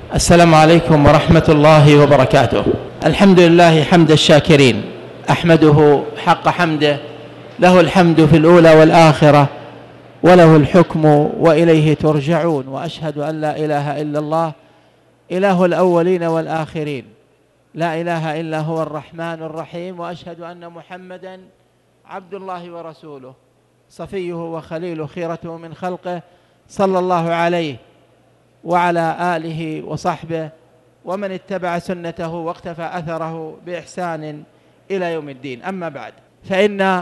السلام عليكم ورحمة الله وبركاته. الحمد لله حمد الشاكرين، أحمده حق حمده، له الحمد في الأولى والآخرة، وله الحكم وإليه ترجعون. وأشهد أن لا إله إلا الله إله الأولين والآخرين، لا إله إلا هو الرحمن الرحيم. وأشهد أن محمدًا عبد الله ورسوله، صفيه وخليله، خيرته من خلقه، صلى الله عليه وعلى آله وصحبه ومن اتبع سنته واقتفى أثره بإحسان إلى يوم الدين. أما بعد، فإن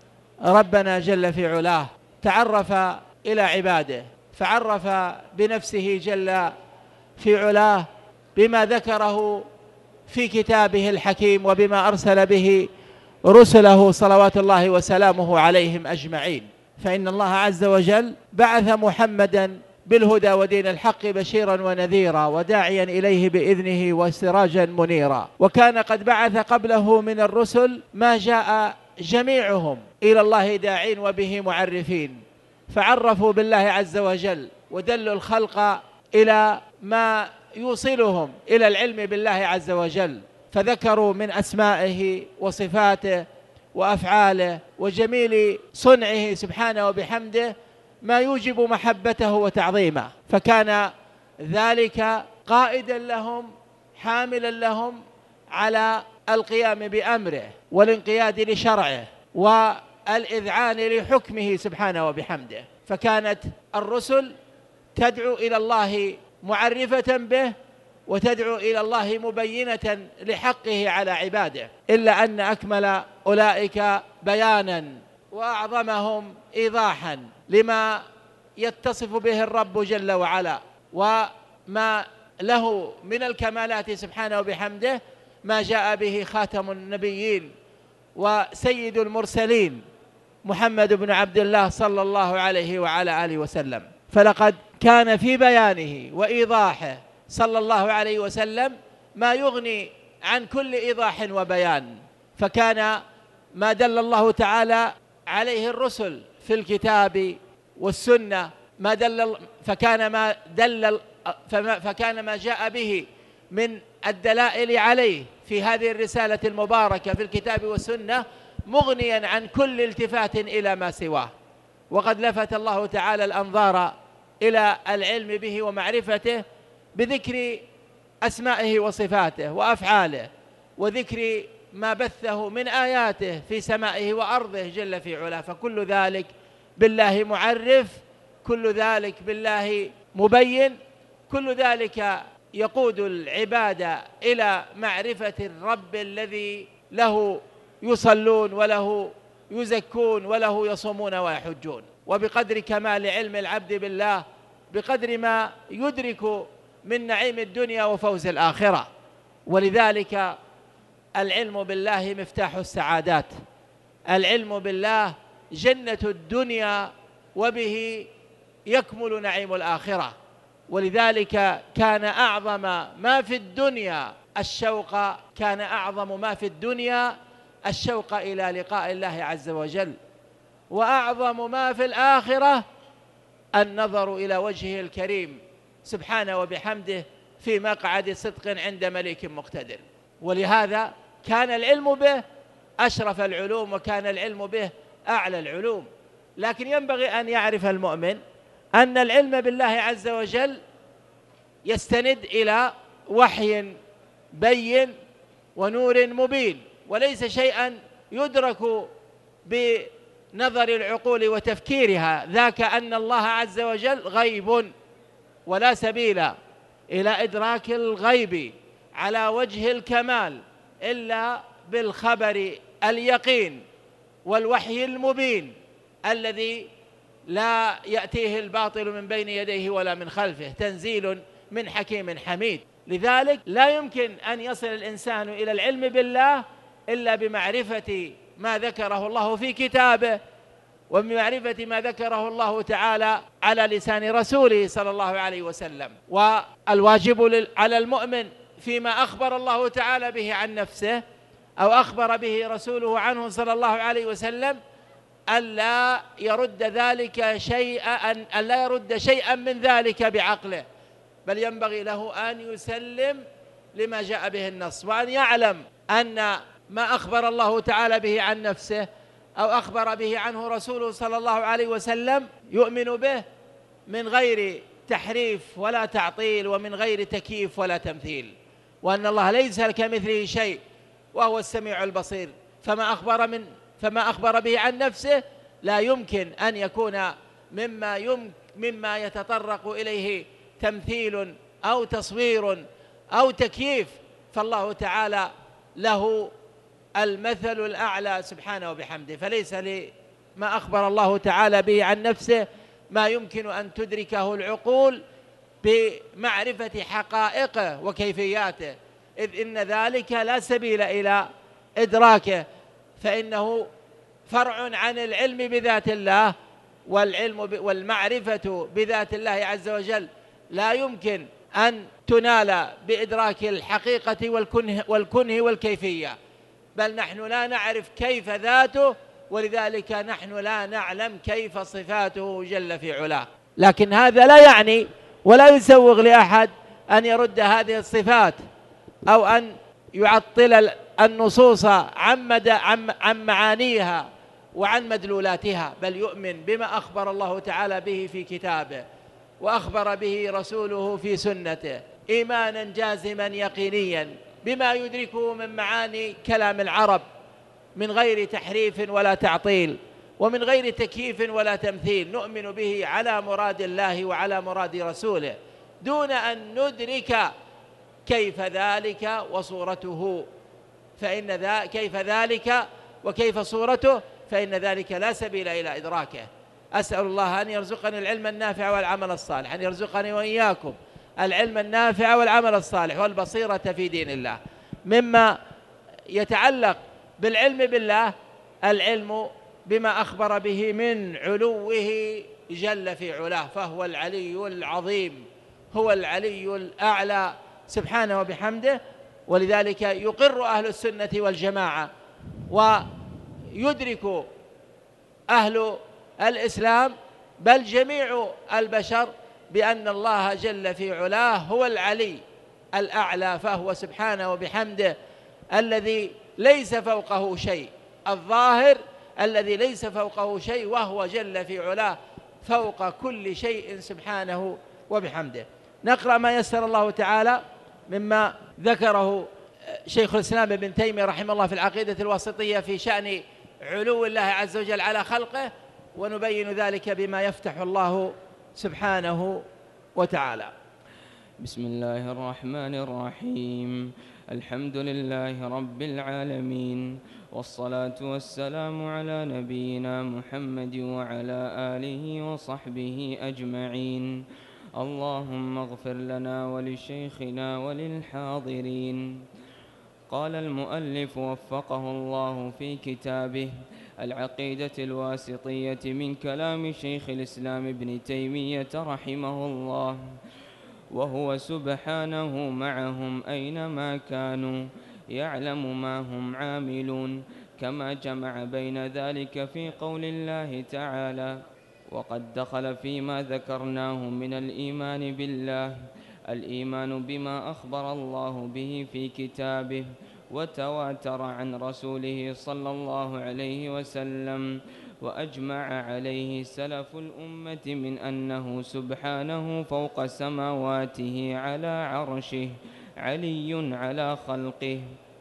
ربنا جل في علاه تعرف إلى عباده، فعرف بنفسه جل في علاه بما ذكره في كتابه الحكيم، وبما أرسل به رسله صلوات الله وسلامه عليهم أجمعين. فإن الله عز وجل بعث محمدًا بالهدى ودين الحق بشيرا ونذيرا، وداعيا إليه بإذنه وسراجا منيرا. وكان قد بعث قبله من الرسل ما جاء جميعهم إلى الله داعين وبه معرفين، فعرفوا بالله عز وجل ودلوا الخلق إلى ما يوصلهم إلى العلم بالله عز وجل، فذكروا من أسمائه وصفاته وأفعاله وجميل صنعه سبحانه وبحمده ما يوجب محبته وتعظيمه، فكان ذلك قائدا لهم، حاملا لهم على القيام بأمره والانقياد لشرعه والإذعان لحكمه سبحانه وبحمده. فكانت الرسل تدعو إلى الله معرفة به، وتدعو إلى الله مبينة لحقه على عباده، إلا أن أكمل أولئك بيانا وأعظمهم إيضاحا لما يتصف به الرب جل وعلا وما له من الكمالات سبحانه وبحمده، ما جاء به خاتم النبيين وسيد المرسلين محمد بن عبد الله صلى الله عليه وعلى آله وسلم. فلقد كان في بيانه وإيضاحه صلى الله عليه وسلم ما يغني عن كل إيضاح وبيان، فكان ما دل الله تعالى عليه الرسل في الكتاب والسنة فكان ما جاء به من الدلائل عليه في هذه الرسالة المباركة في الكتاب والسنة مغنيا عن كل التفات إلى ما سواه. وقد لفت الله تعالى الأنظار إلى العلم به ومعرفته بذكر أسمائه وصفاته وأفعاله، وذكر ما بثه من آياته في سمائه وأرضه جل في علاه. فكل ذلك بالله معرف، كل ذلك بالله مبين، كل ذلك يقود العباد إلى معرفة الرب الذي له يصلون وله يزكون وله يصومون ويحجون. وبقدر كمال علم العبد بالله بقدر ما يدرك من نعيم الدنيا وفوز الآخرة. ولذلك العلم بالله مفتاح السعادات، العلم بالله جنة الدنيا، وبه يكمل نعيم الآخرة. ولذلك كان أعظم ما في الدنيا الشوق إلى لقاء الله عز وجل، وأعظم ما في الآخرة النظر إلى وجهه الكريم سبحانه وبحمده في مقعد صدق عند مليك مقتدر. ولهذا كان العلم به أشرف العلوم، وكان العلم به أعلى العلوم. لكن ينبغي أن يعرف المؤمن أن العلم بالله عز وجل يستند إلى وحي بين ونور مبين، وليس شيئا يدرك بنظر العقول وتفكيرها، ذاك أن الله عز وجل غيب، ولا سبيل إلى إدراك الغيب على وجه الكمال إلا بالخبر اليقين والوحي المبين الذي لا يأتيه الباطل من بين يديه ولا من خلفه، تنزيل من حكيم حميد. لذلك لا يمكن أن يصل الإنسان إلى العلم بالله إلا بمعرفة ما ذكره الله في كتابه، وبمعرفة ما ذكره الله تعالى على لسان رسوله صلى الله عليه وسلم. والواجب على المؤمن فيما أخبر الله تعالى به عن نفسه أو أخبر به رسوله عنه صلى الله عليه وسلم ألا يرد شيئا من ذلك بعقله، بل ينبغي له أن يسلم لما جاء به النص، وأن يعلم أن ما أخبر الله تعالى به عن نفسه أو أخبر به عنه رسوله صلى الله عليه وسلم يؤمن به من غير تحريف ولا تعطيل ومن غير تكييف ولا تمثيل، وأن الله ليس كمثله شيء وهو السميع البصير. فما أخبر به عن نفسه لا يمكن أن يكون مما يتطرق إليه تمثيل أو تصوير أو تكييف، فالله تعالى له المثل الأعلى سبحانه وبحمده، فليس لما أخبر الله تعالى به عن نفسه ما يمكن أن تدركه العقول بمعرفة حقائقه وكيفياته، إذ إن ذلك لا سبيل إلى إدراكه، فإنه فرع عن العلم بذات الله، والمعرفة بذات الله عز وجل لا يمكن أن تنال بإدراك الحقيقة والكنه والكيفية، بل نحن لا نعرف كيف ذاته، ولذلك نحن لا نعلم كيف صفاته جل في علاه. لكن هذا لا يعني ولا يسوغ لأحد أن يرد هذه الصفات أو أن يعطل النصوص عن معانيها وعن مدلولاتها، بل يؤمن بما أخبر الله تعالى به في كتابه وأخبر به رسوله في سنته إيمانا جازما يقينيا بما يدركه من معاني كلام العرب من غير تحريف ولا تعطيل ومن غير تكييف ولا تمثيل، نؤمن به على مراد الله وعلى مراد رسوله دون أن ندرك كيف ذلك وصورته، كيف ذلك وكيف صورته، فإن ذلك لا سبيل إلى إدراكه. أسأل الله أن يرزقني العلم النافع والعمل الصالح، أن يرزقني وإياكم العلم النافع والعمل الصالح والبصيرة في دين الله. مما يتعلق بالعلم بالله العلم بما أخبر به من علوه جل في علاه، فهو العلي العظيم، هو العلي الأعلى سبحانه وبحمده، ولذلك يقر أهل السنة والجماعة ويدرك أهل الإسلام بل جميع البشر بأن الله جل في علاه هو العلي الأعلى، فهو سبحانه وبحمده الذي ليس فوقه شيء، الظاهر الذي ليس فوقه شيء، وهو جل في علاه فوق كل شيء سبحانه وبحمده. نقرأ ما يسر الله تعالى مما ذكره شيخ الإسلام ابن تيمية رحمه الله في العقيدة الواسطية في شأن علو الله عز وجل على خلقه، ونبين ذلك بما يفتح الله سبحانه وتعالى. بسم الله الرحمن الرحيم. الحمد لله رب العالمين، والصلاة والسلام على نبينا محمد وعلى آله وصحبه أجمعين. اللهم اغفر لنا ولشيخنا وللحاضرين. قال المؤلف وفقه الله في كتابه العقيدة الواسطية من كلام شيخ الإسلام ابن تيمية رحمه الله: وهو سبحانه معهم أينما كانوا يعلم ما هم عاملون، كما جمع بين ذلك في قول الله تعالى: وقد دخل فيما ذكرناه من الإيمان بالله الإيمان بما أخبر الله به في كتابه وتواتر عن رسوله صلى الله عليه وسلم، وأجمع عليه سلف الأمة من أنه سبحانه فوق سماواته على عرشه علي على خلقه.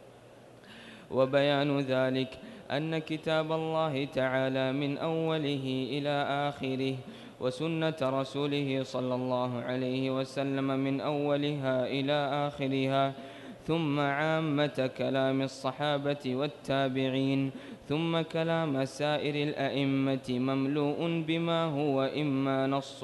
وبيان ذلك أن كتاب الله تعالى من أوله إلى آخره، وسنة رسوله صلى الله عليه وسلم من أولها إلى آخرها، ثم عامة كلام الصحابة والتابعين، ثم كلام سائر الأئمة مملوء بما هو إما نص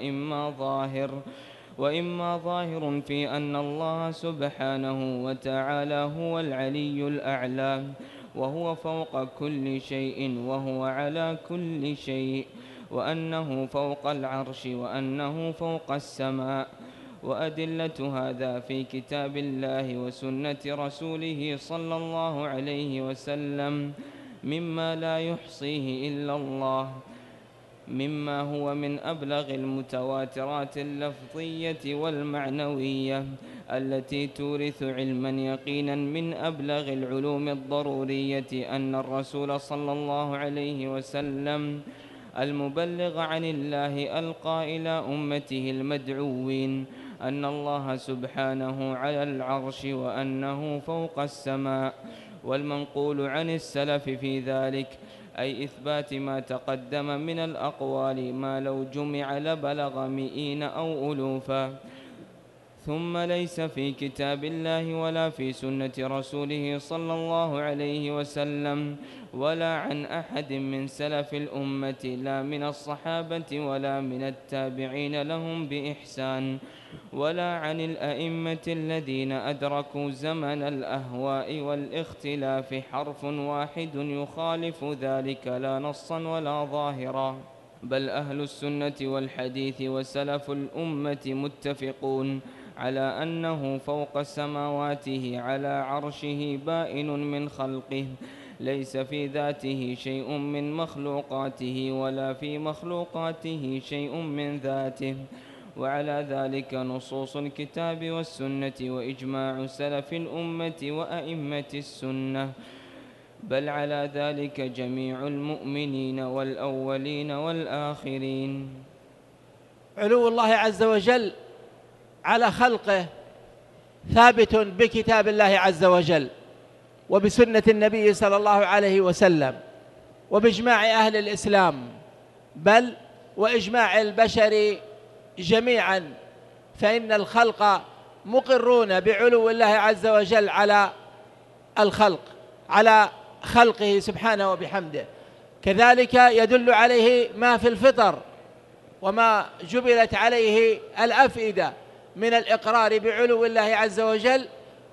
وإما ظاهر في أن الله سبحانه وتعالى هو العلي الأعلى، وهو فوق كل شيء وهو على كل شيء، وأنه فوق العرش وأنه فوق السماء. وأدلة هذا في كتاب الله وسنة رسوله صلى الله عليه وسلم مما لا يحصيه إلا الله. مما هو من أبلغ المتواترات اللفظية والمعنوية التي تورث علما يقينا من أبلغ العلوم الضرورية أن الرسول صلى الله عليه وسلم المبلغ عن الله ألقى إلى أمته المدعوين أن الله سبحانه على العرش وأنه فوق السماء، والمنقول عن السلف في ذلك أي إثبات ما تقدم من الأقوال ما لو جمع لبلغ مئين أو ألوفا. ثم ليس في كتاب الله ولا في سنة رسوله صلى الله عليه وسلم ولا عن أحد من سلف الأمة لا من الصحابة ولا من التابعين لهم بإحسان ولا عن الأئمة الذين أدركوا زمن الأهواء والاختلاف حرف واحد يخالف ذلك لا نصا ولا ظاهرا، بل أهل السنة والحديث وسلف الأمة متفقون على أنه فوق سماواته على عرشه بائن من خلقه، ليس في ذاته شيء من مخلوقاته ولا في مخلوقاته شيء من ذاته. وعلى ذلك نصوص الكتاب والسنة وإجماع سلف الأمة وأئمة السنة، بل على ذلك جميع المؤمنين والأولين والآخرين. علو الله عز وجل على خلقه ثابت بكتاب الله عز وجل وبسنة النبي صلى الله عليه وسلم وبإجماع أهل الإسلام، بل وإجماع البشر جميعا، فإن الخلق مقرون بعلو الله عز وجل على الخلق، على خلقه سبحانه وبحمده. كذلك يدل عليه ما في الفطر وما جبلت عليه الأفئدة من الإقرار بعلو الله عز وجل،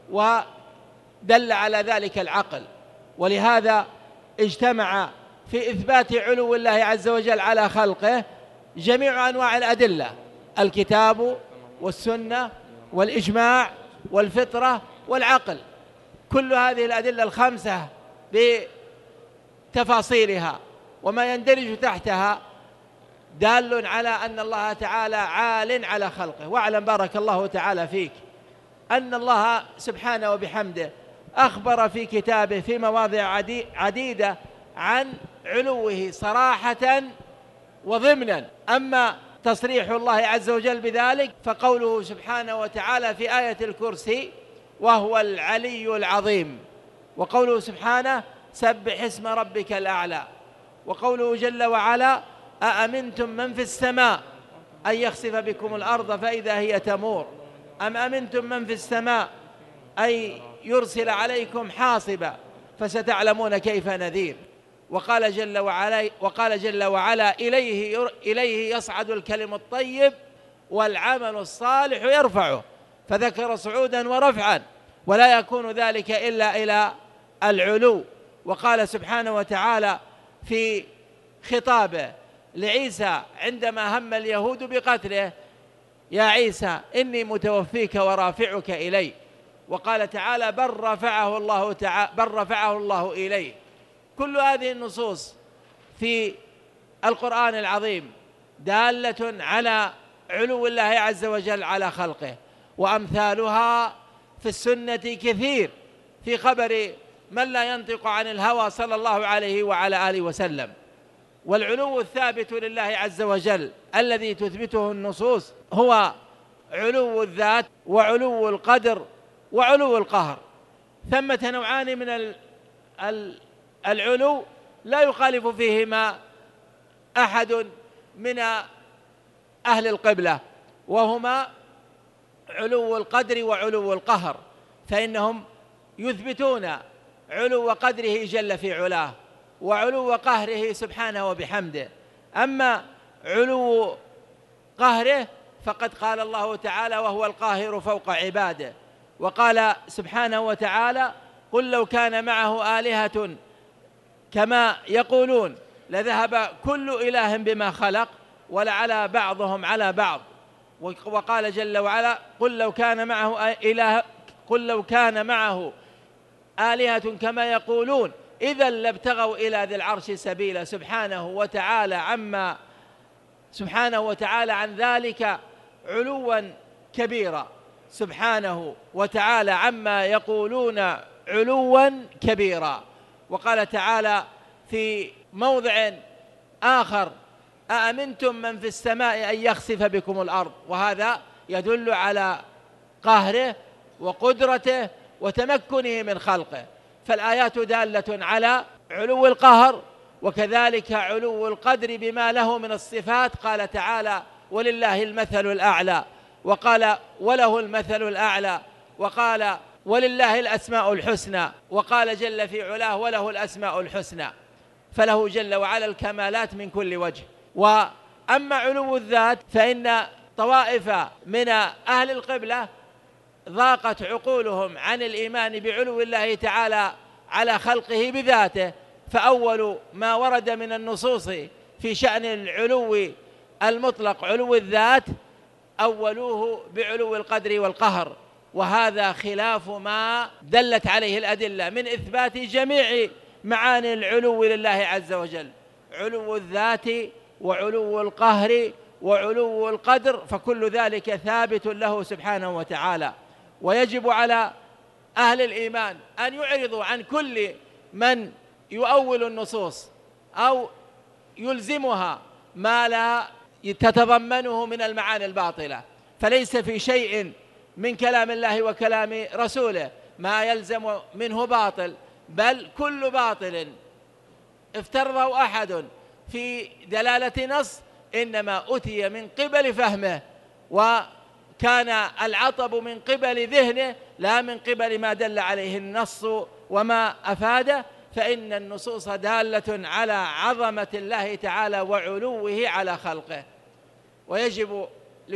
ودل على ذلك العقل. ولهذا اجتمع في إثبات علو الله عز وجل على خلقه جميع أنواع الأدلة: الكتاب والسنة والإجماع والفطرة والعقل. كل هذه الأدلة الخمسة بتفاصيلها وما يندرج تحتها دال على أن الله تعالى عال على خلقه. واعلم بارك الله تعالى فيك أن الله سبحانه وبحمده أخبر في كتابه في مواضع عديدة عن علوه صراحة وضمنا. أما تصريح الله عز وجل بذلك فقوله سبحانه وتعالى في آية الكرسي: وهو العلي العظيم، وقوله سبحانه: سبح اسم ربك الأعلى، وقوله جل وعلا: أأمنتم من في السماء أن يخسف بكم الأرض فإذا هي تمور، أم أمنتم من في السماء أن يرسل عليكم حاصبا فستعلمون كيف نذير. وقال جل وعلا: إليه يصعد الكلم الطيب والعمل الصالح يرفعه، فذكر صعودا ورفعا، ولا يكون ذلك إلا إلى العلو. وقال سبحانه وتعالى في خطابه لعيسى عندما هم اليهود بقتله: يا عيسى إني متوفيك ورافعك إلي. وقال تعالى: بل رفعه الله إليه. كل هذه النصوص في القرآن العظيم دالة على علو الله عز وجل على خلقه، وأمثالها في السنة كثير في خبر من لا ينطق عن الهوى صلى الله عليه وعلى آله وسلم. والعلو الثابت لله عز وجل الذي تثبته النصوص هو علو الذات وعلو القدر وعلو القهر. ثمة نوعان من العلو لا يخالف فيهما أحد من أهل القبلة، وهما علو القدر وعلو القهر، فإنهم يثبتون علو قدره جل في علاه وعلو قهره سبحانه وبحمده. أما علو قهره فقد قال الله تعالى: وهو القاهر فوق عباده. وقال سبحانه وتعالى: قل لو كان معه آلهة كما يقولون لذهب كل إله بما خلق ولعلى بعضهم على بعض. وقال جل وعلا: قل لو كان معه آلهة كما يقولون إذا لابتغوا إلى ذي العرش سبيلا، سبحانه وتعالى عما سبحانه وتعالى عن ذلك علوا كبيرا، سبحانه وتعالى عما يقولون علوا كبيرا. وقال تعالى في موضع آخر: أأمنتم من في السماء أن يخسف بكم الأرض. وهذا يدل على قهره وقدرته وتمكنه من خلقه. فالآيات دالة على علو القهر وكذلك علو القدر بما له من الصفات. قال تعالى: ولله المثل الأعلى، وقال: وله المثل الأعلى، وقال: ولله الأسماء الحسنى، وقال جل في علاه: وله الأسماء الحسنى. فله جل وعلا الكمالات من كل وجه. وأما علو الذات فإن طوائف من أهل القبلة ضاقت عقولهم عن الإيمان بعلو الله تعالى على خلقه بذاته، فأول ما ورد من النصوص في شأن العلو المطلق علو الذات أولوه بعلو القدر والقهر، وهذا خلاف ما دلت عليه الأدلة من إثبات جميع معاني العلو لله عز وجل: علو الذات وعلو القهر وعلو القدر، فكل ذلك ثابت له سبحانه وتعالى. ويجب على أهل الإيمان أن يعرضوا عن كل من يؤول النصوص أو يلزمها ما لا تتضمنه من المعاني الباطلة، فليس في شيء من كلام الله وكلام رسوله ما يلزم منه باطل، بل كل باطل افترضه أحد في دلالة نص إنما أتي من قبل فهمه، وكان العطب من قبل ذهنه لا من قبل ما دل عليه النص وما أفاده. فإن النصوص دالة على عظمة الله تعالى وعلوه على خلقه. ويجب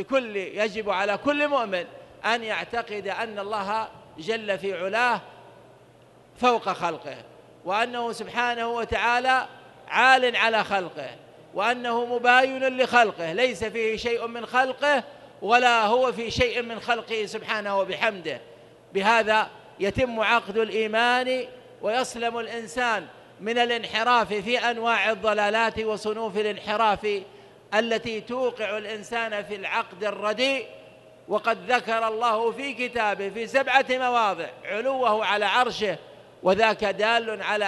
على كل مؤمن أن يعتقد أن الله جل في علاه فوق خلقه، وأنه سبحانه وتعالى عال على خلقه، وأنه مباين لخلقه، ليس فيه شيء من خلقه ولا هو في شيء من خلقه سبحانه وبحمده. بهذا يتم عقد الإيمان ويسلم الإنسان من الانحراف في أنواع الضلالات وصنوف الانحراف التي توقع الإنسان في العقد الرديء. وقد ذكر الله في كتابه في 7 مواضع علوه على عرشه، وذاك دال على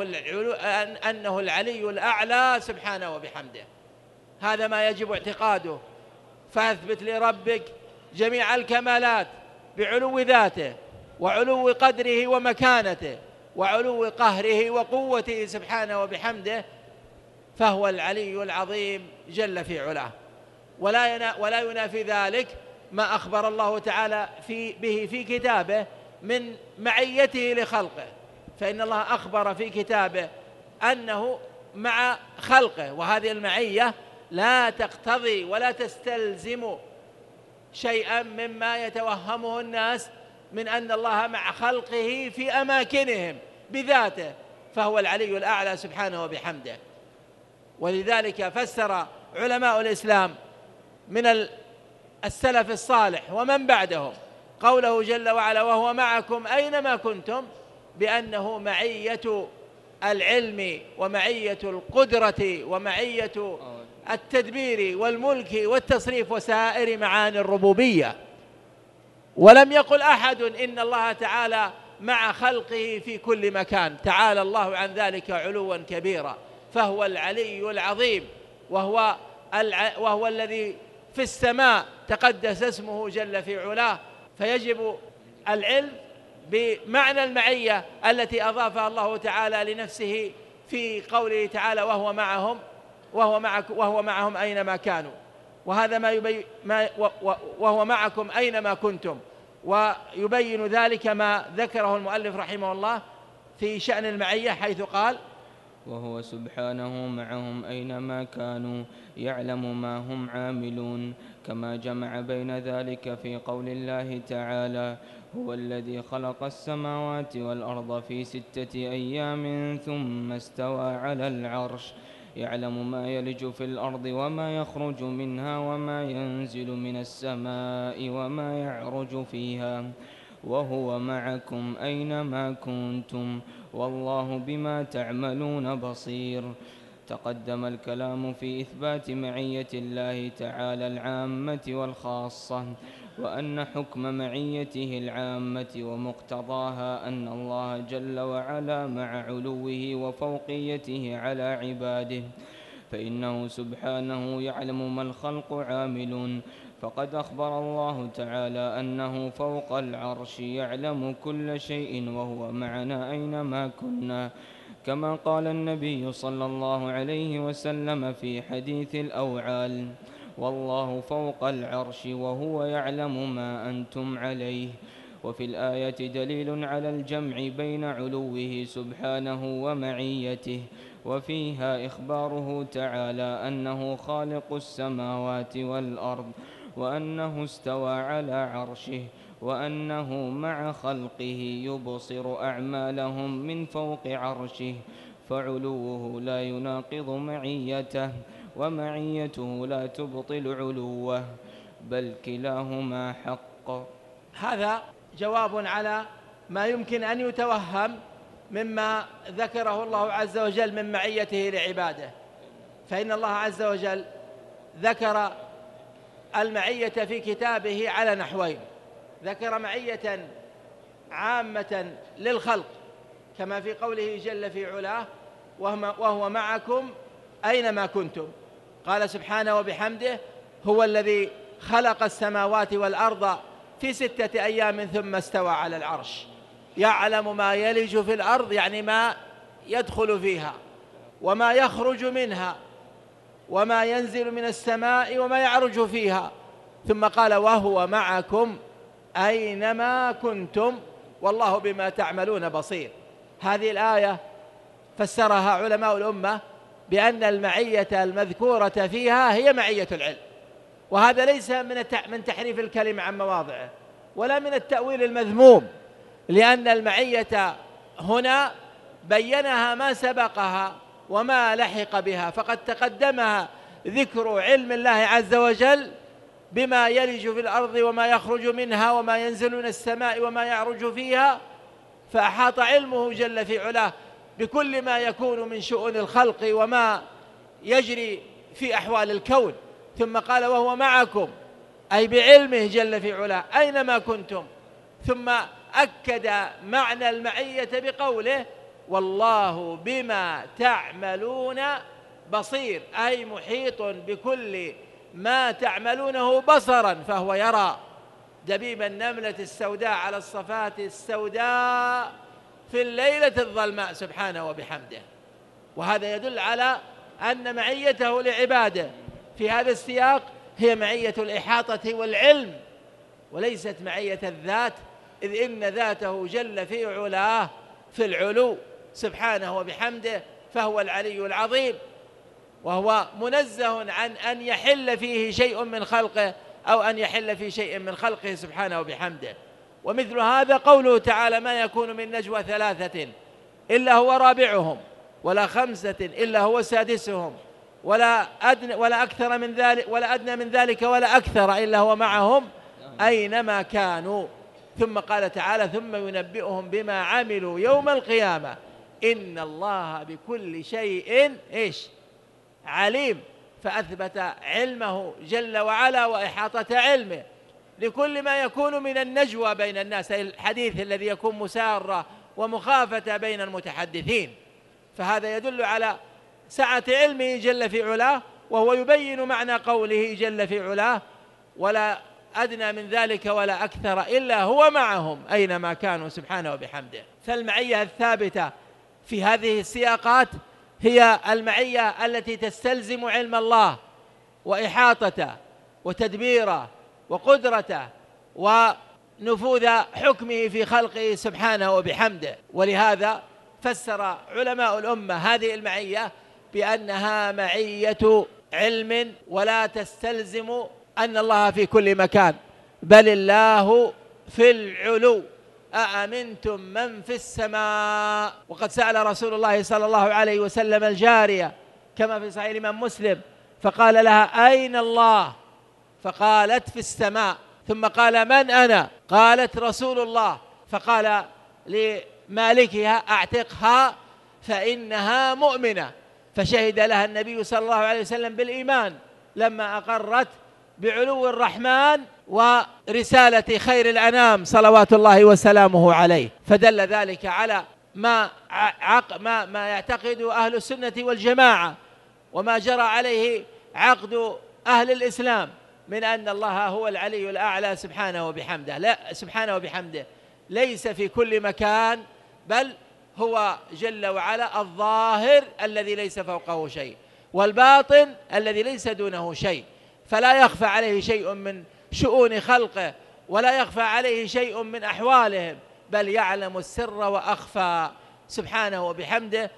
أنه العلي الأعلى سبحانه وبحمده. هذا ما يجب اعتقاده. فاثبت لربك جميع الكمالات بعلو ذاته وعلو قدره ومكانته وعلو قهره وقوته سبحانه وبحمده، فهو العلي العظيم جل في علاه. ولا ينافي ذلك ما أخبر الله تعالى به في كتابه من معيته لخلقه، فإن الله أخبر في كتابه أنه مع خلقه، وهذه المعية لا تقتضي ولا تستلزم شيئا مما يتوهمه الناس من أن الله مع خلقه في أماكنهم بذاته، فهو العلي الأعلى سبحانه وبحمده. ولذلك فسر علماء الإسلام من السلف الصالح ومن بعدهم قوله جل وعلا: وهو معكم أينما كنتم، بأنه معية العلم ومعية القدرة ومعية التدبير والملك والتصريف وسائر معاني الربوبية. ولم يقل أحد إن الله تعالى مع خلقه في كل مكان، تعالى الله عن ذلك علوا كبيرا، فهو العلي العظيم، وهو الذي في السماء تقدس اسمه جل في علاه. فيجب العلم بمعنى المعية التي أضافها الله تعالى لنفسه في قوله تعالى: وهو معهم أينما كانوا، وهذا وهو معكم أينما كنتم. ويبين ذلك ما ذكره المؤلف رحمه الله في شأن المعية، حيث قال: وهو سبحانه معهم أينما كانوا يعلم ما هم عاملون، كما جمع بين ذلك في قول الله تعالى: هو الذي خلق السماوات والأرض في 6 أيام ثم استوى على العرش، يعلم ما يلج في الأرض وما يخرج منها وما ينزل من السماء وما يعرج فيها، وهو معكم أينما كنتم والله بما تعملون بصير. تقدم الكلام في إثبات معية الله تعالى العامة والخاصة، وأن حكم معيته العامة ومقتضاها أن الله جل وعلا مع علوه وفوقيته على عباده، فإنه سبحانه يعلم ما الخلق عاملون. فقد أخبر الله تعالى أنه فوق العرش يعلم كل شيء وهو معنا أينما كنا، كما قال النبي صلى الله عليه وسلم في حديث الأوعال: والله فوق العرش وهو يعلم ما أنتم عليه. وفي الآية دليل على الجمع بين علوه سبحانه ومعيته، وفيها إخباره تعالى أنه خالق السماوات والأرض، وأنه استوى على عرشه، وأنه مع خلقه يبصر أعمالهم من فوق عرشه، فعلوه لا يناقض معيته، ومعيته لا تبطل علوه، بل كلاهما حق. هذا جواب على ما يمكن أن يتوهم مما ذكره الله عز وجل من معيته لعباده، فإن الله عز وجل ذكر المعية في كتابه على نحوين: ذكر معية عامة للخلق كما في قوله جل في علاه: وهو معكم أينما كنتم. قال سبحانه وبحمده: هو الذي خلق السماوات والأرض في 6 أيام ثم استوى على العرش، يعلم ما يلج في الأرض، يعني ما يدخل فيها، وما يخرج منها، وما ينزل من السماء وما يعرج فيها. ثم قال: وهو معكم أينما كنتم والله بما تعملون بصير. هذه الآية فسرها علماء الأمة بأن المعية المذكورة فيها هي معية العلم، وهذا ليس من تحريف الكلمة عن مواضعه ولا من التأويل المذموم، لأن المعية هنا بينها ما سبقها وما لحق بها، فقد تقدمها ذكر علم الله عز وجل بما يلج في الأرض وما يخرج منها وما ينزل من السماء وما يعرج فيها، فأحاط علمه جل في علاه بكل ما يكون من شؤون الخلق وما يجري في أحوال الكون. ثم قال: وهو معكم، أي بعلمه جل في علاه أينما كنتم. ثم أكد معنى المعية بقوله: والله بما تعملون بصير، أي محيط بكل ما تعملونه بصرا، فهو يرى دبيب النملة السوداء على الصفات السوداء في الليلة الظلماء سبحانه وبحمده. وهذا يدل على أن معيته لعباده في هذا السياق هي معية الإحاطة والعلم، وليست معية الذات، إذ إن ذاته جل في علاه في العلو سبحانه وبحمده، فهو العلي العظيم، وهو منزه عن أن يحل فيه شيء من خلقه أو أن يحل في شيء من خلقه سبحانه وبحمده. ومثل هذا قوله تعالى: ما يكون من نجوى 3 إلا هو رابعهم، ولا 5 إلا هو سادسهم، ولا أكثر من ذلك، ولا أدنى من ذلك ولا أكثر إلا هو معهم أينما كانوا. ثم قال تعالى: ثم ينبئهم بما عملوا يوم القيامة إن الله بكل شيء عليم. فأثبت علمه جل وعلا وإحاطة علمه لكل ما يكون من النجوى بين الناس، أي الحديث الذي يكون مسارة ومخافة بين المتحدثين. فهذا يدل على سعة علمه جل في علاه، وهو يبين معنى قوله جل في علاه: ولا أدنى من ذلك ولا أكثر إلا هو معهم أينما كانوا سبحانه وبحمده. فالمعية الثابتة في هذه السياقات هي المعية التي تستلزم علم الله وإحاطته وتدبيره وقدرته ونفوذ حكمه في خلقه سبحانه وبحمده. ولهذا فسر علماء الأمة هذه المعية بأنها معية علم، ولا تستلزم أن الله في كل مكان، بل الله في العلو. أأمنتم من في السماء. وقد سأل رسول الله صلى الله عليه وسلم الجارية كما في صحيح الإمام مسلم، فقال لها: أين الله؟ فقالت: في السماء. ثم قال: من أنا؟ قالت: رسول الله. فقال لمالكها: أعتقها فإنها مؤمنة. فشهد لها النبي صلى الله عليه وسلم بالإيمان لما أقرت بعلو الرحمن ورسالة خير الأنام صلوات الله وسلامه عليه. فدل ذلك على ما يعتقد أهل السنة والجماعة وما جرى عليه عقد أهل الإسلام من أن الله هو العلي الأعلى سبحانه وبحمده. لا، سبحانه وبحمده ليس في كل مكان، بل هو جل وعلا الظاهر الذي ليس فوقه شيء، والباطن الذي ليس دونه شيء، فلا يخفى عليه شيء من شؤون خلقه ولا يخفى عليه شيء من أحوالهم، بل يعلم السر وأخفى سبحانه وبحمده.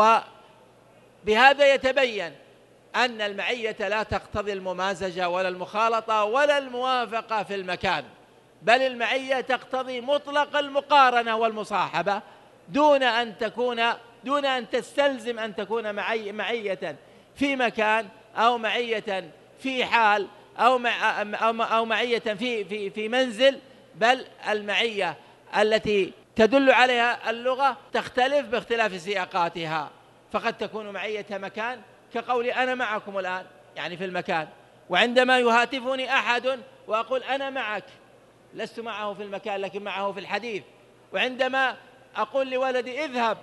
وبهذا يتبين أن المعية لا تقتضي الممازجة ولا المخالطة ولا الموافقة في المكان، بل المعية تقتضي مطلق المقارنة والمصاحبة دون أن تستلزم أن تكون معية في مكان أو معية في حال أو معية في منزل، بل المعية التي تدل عليها اللغة تختلف باختلاف سياقاتها. فقد تكون معية مكان كقولي أنا معكم الآن، يعني في المكان، وعندما يهاتفني أحد وأقول أنا معك لست معه في المكان لكن معه في الحديث. وعندما أقول لولدي اذهب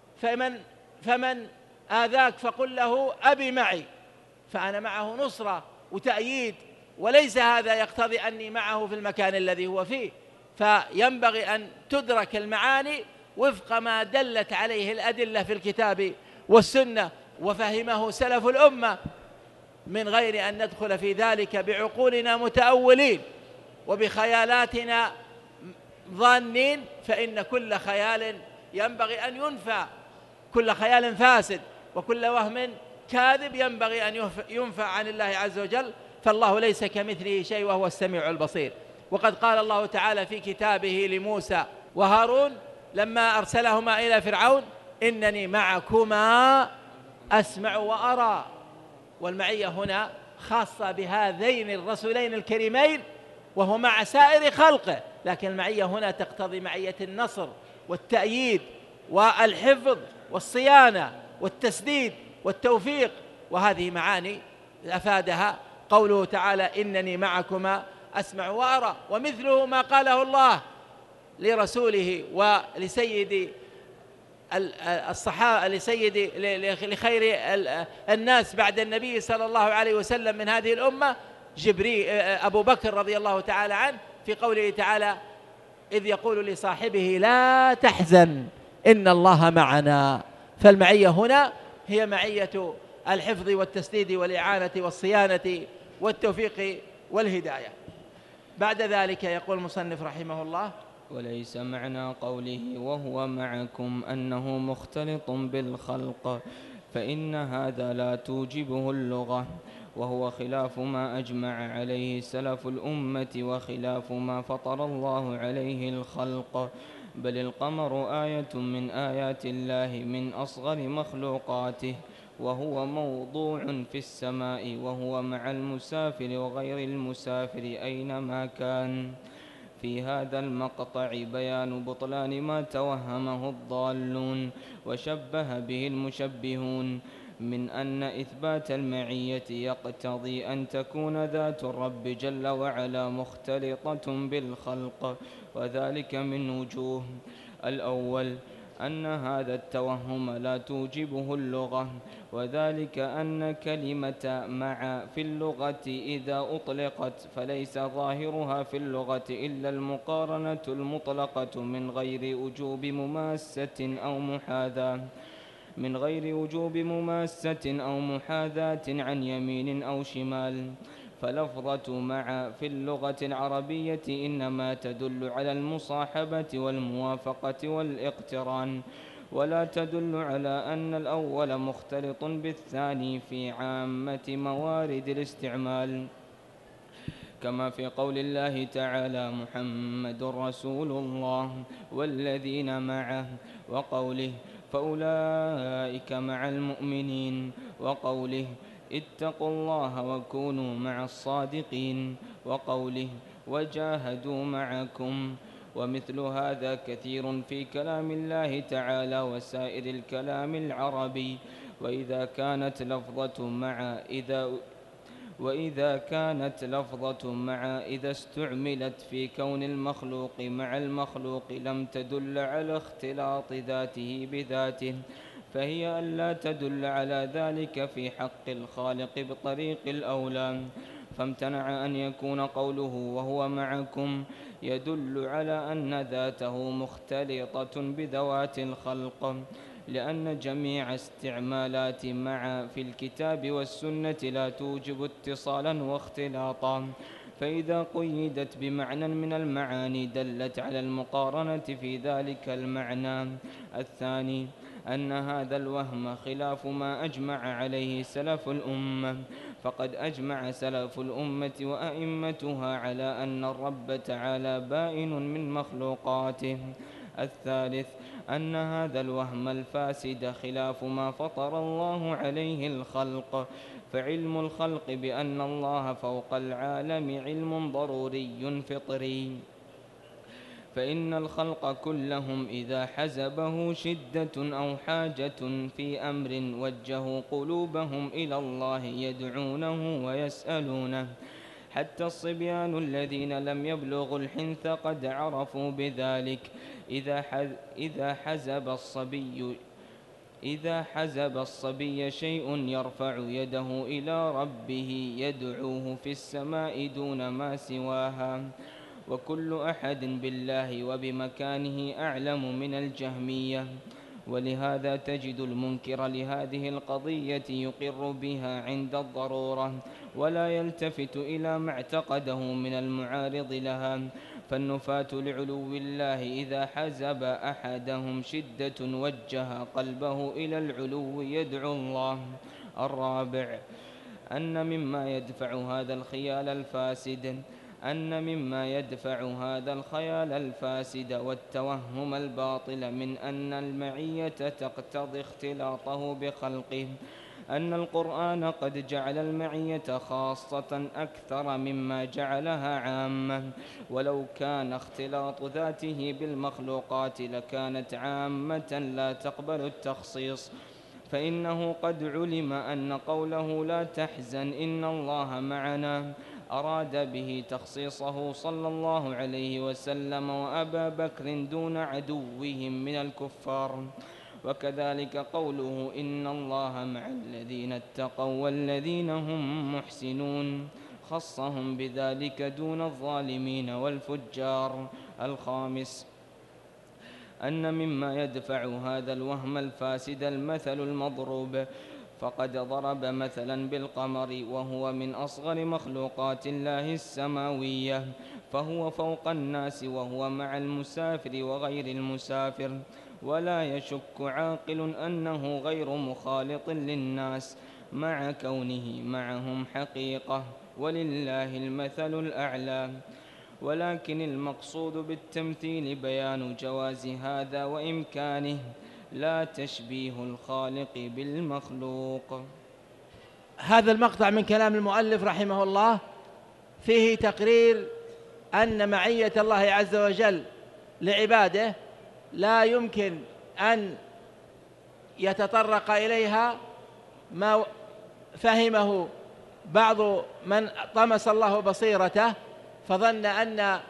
فمن آذاك فقل له أبي معي، فأنا معه نصرة وتأييد، وليس هذا يقتضي أني معه في المكان الذي هو فيه. فينبغي أن تدرك المعاني وفق ما دلت عليه الأدلة في الكتاب والسنة وفهمه سلف الأمة، من غير أن ندخل في ذلك بعقولنا متأولين وبخيالاتنا ظانين، فإن كل خيال ينبغي أن ينفى، كل خيال فاسد وكل وهم كاذب ينبغي أن ينفى عن الله عز وجل، فالله ليس كمثله شيء وهو السميع البصير. وقد قال الله تعالى في كتابه لموسى وهارون لما أرسلهما إلى فرعون إنني معكما أسمع وأرى. والمعية هنا خاصة بهذين الرسولين الكريمين وهو مع سائر خلقه، لكن المعية هنا تقتضي معية النصر والتأييد والحفظ والصيانة والتسديد والتوفيق، وهذه معاني أفادها قوله تعالى إنني معكما أسمع وأرى. ومثله ما قاله الله لرسوله ولسيد الصحابة لخير الناس بعد النبي صلى الله عليه وسلم من هذه الأمة أبو بكر رضي الله تعالى عنه في قوله تعالى إذ يقول لصاحبه لا تحزن إن الله معنا. فالمعية هنا هي معية الحفظ والتسديد والإعانة والصيانة والتوفيق والهداية. بعد ذلك يقول المصنف رحمه الله وليس معنى قوله وهو معكم أنه مختلط بالخلق، فإن هذا لا توجبه اللغة، وهو خلاف ما أجمع عليه سلف الأمة وخلاف ما فطر الله عليه الخلق. بل القمر آية من آيات الله من أصغر مخلوقاته، وهو موضوع في السماء، وهو مع المسافر وغير المسافر أينما كان. في هذا المقطع بيان بطلان ما توهمه الضالون وشبه به المشبهون من أن إثبات المعية يقتضي أن تكون ذات الرب جل وعلا مختلطة بالخلق، وذلك من وجوه. الأول أن هذا التوهم لا توجبه اللغة، وذلك أن كلمة مع في اللغة إذا أطلقت فليس ظاهرها في اللغة إلا المقارنة المطلقة من غير وجوب مماسة أو محاذاة عن يمين أو شمال. فلفظة مع في اللغة العربية إنما تدل على المصاحبة والموافقة والاقتران، ولا تدل على أن الأول مختلط بالثاني في عامة موارد الاستعمال، كما في قول الله تعالى محمد رسول الله والذين معه، وقوله فأولئك مع المؤمنين، وقوله اتقوا الله وكونوا مع الصادقين، وقوله وجاهدوا معكم. ومثل هذا كثير في كلام الله تعالى وسائر الكلام العربي، وإذا كانت لفظة مع إذا استعملت في كون المخلوق مع المخلوق لم تدل على اختلاط ذاته بذاته، فهي ألا تدل على ذلك في حق الخالق بطريق الأولى، فامتنع أن يكون قوله وهو معكم يدل على أن ذاته مختلطة بذوات الخلق، لأن جميع استعمالات مع في الكتاب والسنة لا توجب اتصالا واختلاطا، فإذا قيدت بمعنى من المعاني دلت على المقارنة في ذلك المعنى. الثاني أن هذا الوهم خلاف ما أجمع عليه سلف الأمة، فقد أجمع سلف الأمة وأئمتها على أن الرب تعالى بائن من مخلوقاته. الثالث أن هذا الوهم الفاسد خلاف ما فطر الله عليه الخلق، فعلم الخلق بأن الله فوق العالم علم ضروري فطري، فإن الخلق كلهم إذا حزبه شدة أو حاجة في أمر وجهوا قلوبهم إلى الله يدعونه ويسألونه، حتى الصبيان الذين لم يبلغوا الحنث قد عرفوا بذلك. إذا حزب الصبي شيء يرفع يده إلى ربه يدعوه في السماء دون ما سواها، وكل أحد بالله وبمكانه أعلم من الجهمية. ولهذا تجد المنكر لهذه القضية يقر بها عند الضرورة ولا يلتفت إلى ما اعتقده من المعارض لها، فالنفاة لعلو الله إذا حزب أحدهم شدة وجه قلبه إلى العلو يدعو الله. الرابع أن مما يدفع هذا الخيال الفاسد والتوهم الباطل من أن المعية تقتضي اختلاطه بخلقه أن القرآن قد جعل المعية خاصة أكثر مما جعلها عامة، ولو كان اختلاط ذاته بالمخلوقات لكانت عامة لا تقبل التخصيص، فإنه قد علم أن قوله لا تحزن إن الله معنا أراد به تخصيصه صلى الله عليه وسلم وأبا بكر دون عدوهم من الكفار، وكذلك قوله إن الله مع الذين اتقوا والذين هم محسنون خصهم بذلك دون الظالمين والفجار. الخامس أن مما يدفع هذا الوهم الفاسد المثل المضروب، فقد ضرب مثلا بالقمر وهو من أصغر مخلوقات الله السماوية، فهو فوق الناس وهو مع المسافر وغير المسافر، ولا يشك عاقل أنه غير مخالط للناس مع كونه معهم حقيقة، ولله المثل الأعلى. ولكن المقصود بالتمثيل بيان جواز هذا وإمكانه، لا تشبيه الخالق بالمخلوق. هذا المقطع من كلام المؤلف رحمه الله فيه تقرير أن معية الله عز وجل لعباده لا يمكن أن يتطرق إليها ما فهمه بعض من طمس الله بصيرته فظن أن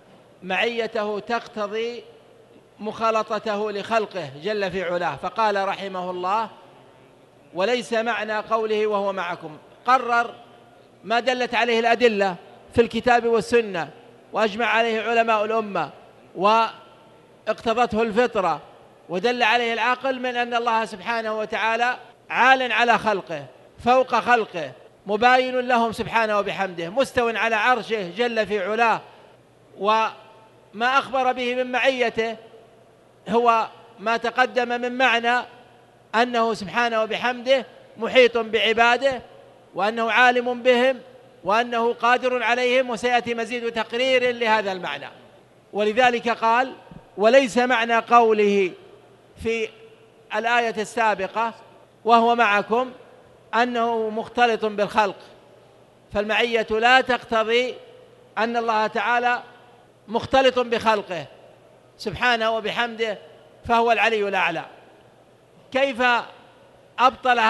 معيته تقتضي مخالطته لخلقه جل في علاه، فقال رحمه الله وليس معنى قوله وهو معكم، قرر ما دلت عليه الأدلة في الكتاب والسنة وأجمع عليه علماء الأمة واقتضته الفطرة ودل عليه العقل من أن الله سبحانه وتعالى عال على خلقه فوق خلقه مباين لهم سبحانه وبحمده مستو على عرشه جل في علاه، وما أخبر به من معيته هو ما تقدم من معنى أنه سبحانه وبحمده محيط بعباده وأنه عالم بهم وأنه قادر عليهم، وسيأتي مزيد تقرير لهذا المعنى. ولذلك قال وليس معنى قوله في الآية السابقة وهو معكم أنه مختلط بالخلق، فالمعية لا تقتضي أن الله تعالى مختلط بخلقه سبحانه وبحمده فهو العلي الأعلى. كيف أبطل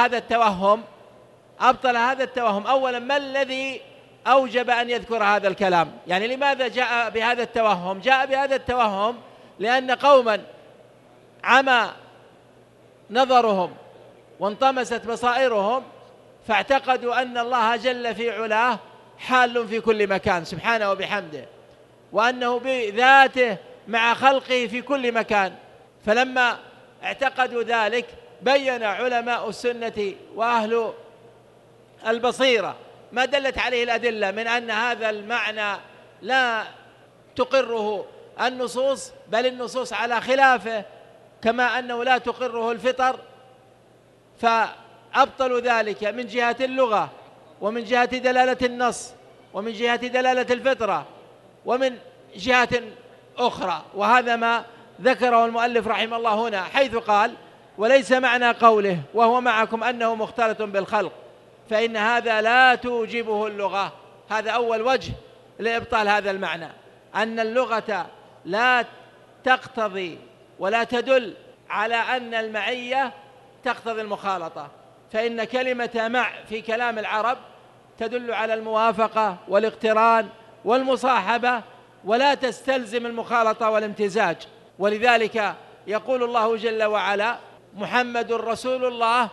هذا التوهم. أولا، ما الذي أوجب أن يذكر هذا الكلام؟ يعني لماذا جاء بهذا التوهم؟ جاء بهذا التوهم لأن قوما عمى نظرهم وانطمست بصائرهم، فاعتقدوا أن الله جل في علاه حال في كل مكان سبحانه وبحمده، وأنه بذاته مع خلقه في كل مكان. فلما اعتقدوا ذلك بين علماء السنة وأهل البصيرة ما دلت عليه الأدلة من أن هذا المعنى لا تقره النصوص، بل النصوص على خلافه، كما أنه لا تقره الفطر، فأبطلوا ذلك من جهة اللغة، ومن جهة دلالة النص، ومن جهة دلالة الفطرة، ومن جهة أخرى. وهذا ما ذكره المؤلف رحمه الله هنا، حيث قال: وليس معنى قوله وهو معكم أنه مختلط بالخلق، فإن هذا لا توجبه اللغة. هذا أول وجه لإبطال هذا المعنى، أن اللغة لا تقتضي ولا تدل على أن المعية تقتضي المخالطة، فإن كلمة مع في كلام العرب تدل على الموافقة والاقتران والمصاحبة، ولا تستلزم المخالطة والامتزاج. ولذلك يقول الله جل وعلا: محمد رسول الله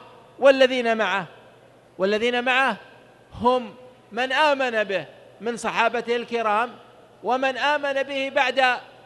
والذين معه هم من آمن به من صحابته الكرام، ومن آمن به بعد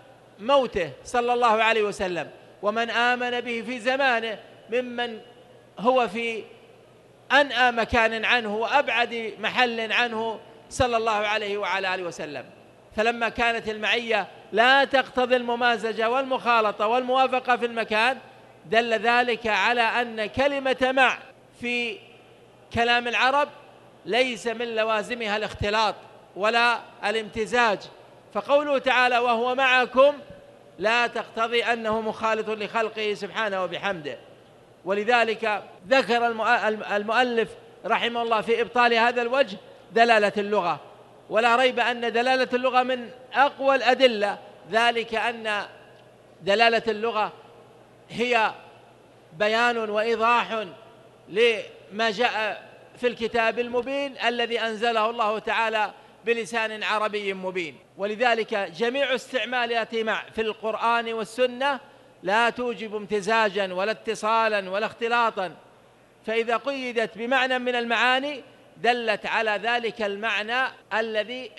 موته صلى الله عليه وسلم، ومن آمن به في زمانه ممن هو في أنأى مكان عنه وأبعد محل عنه صلى الله عليه وعلى آله وسلم. فلما كانت المعية لا تقتضي الممازجة والمخالطة والموافقة في المكان، دل ذلك على أن كلمة مع في كلام العرب ليس من لوازمها الاختلاط ولا الامتزاج. فقوله تعالى: وهو معكم، لا تقتضي أنه مخالط لخلقه سبحانه وبحمده. ولذلك ذكر المؤلف رحمه الله في إبطال هذا الوجه دلالة اللغة، ولا ريب أن دلالة اللغة من أقوى الأدلة، ذلك أن دلالة اللغة هي بيان وإيضاح لما جاء في الكتاب المبين الذي أنزله الله تعالى بلسان عربي مبين. ولذلك جميع استعمالات مع في القرآن والسنة لا توجب امتزاجا ولا اتصالا ولا اختلاطا، فإذا قيدت بمعنى من المعاني دلت على ذلك المعنى الذي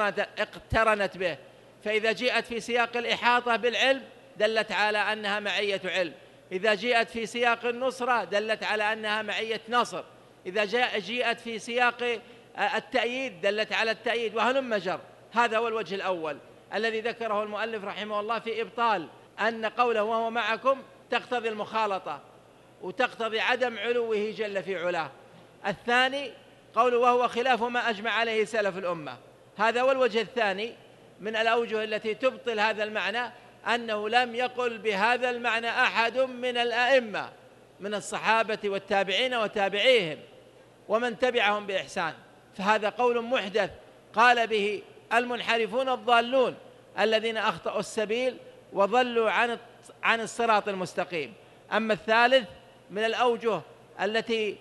اقترنت به. فإذا جاءت في سياق الإحاطة بالعلم دلت على أنها معية علم، إذا جاءت في سياق النصرة دلت على أنها معية نصر، إذا جاءت في سياق التأييد دلت على التأييد، وهلم جر. هذا هو الوجه الأول الذي ذكره المؤلف رحمه الله في إبطال أن قوله وهو معكم تقتضي المخالطة وتقتضي عدم علوه جل في علاه. الثاني قوله وهو خلاف ما أجمع عليه سلف الأمة. هذا هو الوجه الثاني من الأوجه التي تبطل هذا المعنى، أنه لم يقل بهذا المعنى أحد من الأئمة من الصحابة والتابعين وتابعيهم ومن تبعهم بإحسان، فهذا قول محدث قال به المنحرفون الضالون الذين أخطأوا السبيل وضلوا عن الصراط المستقيم. أما الثالث من الأوجه التي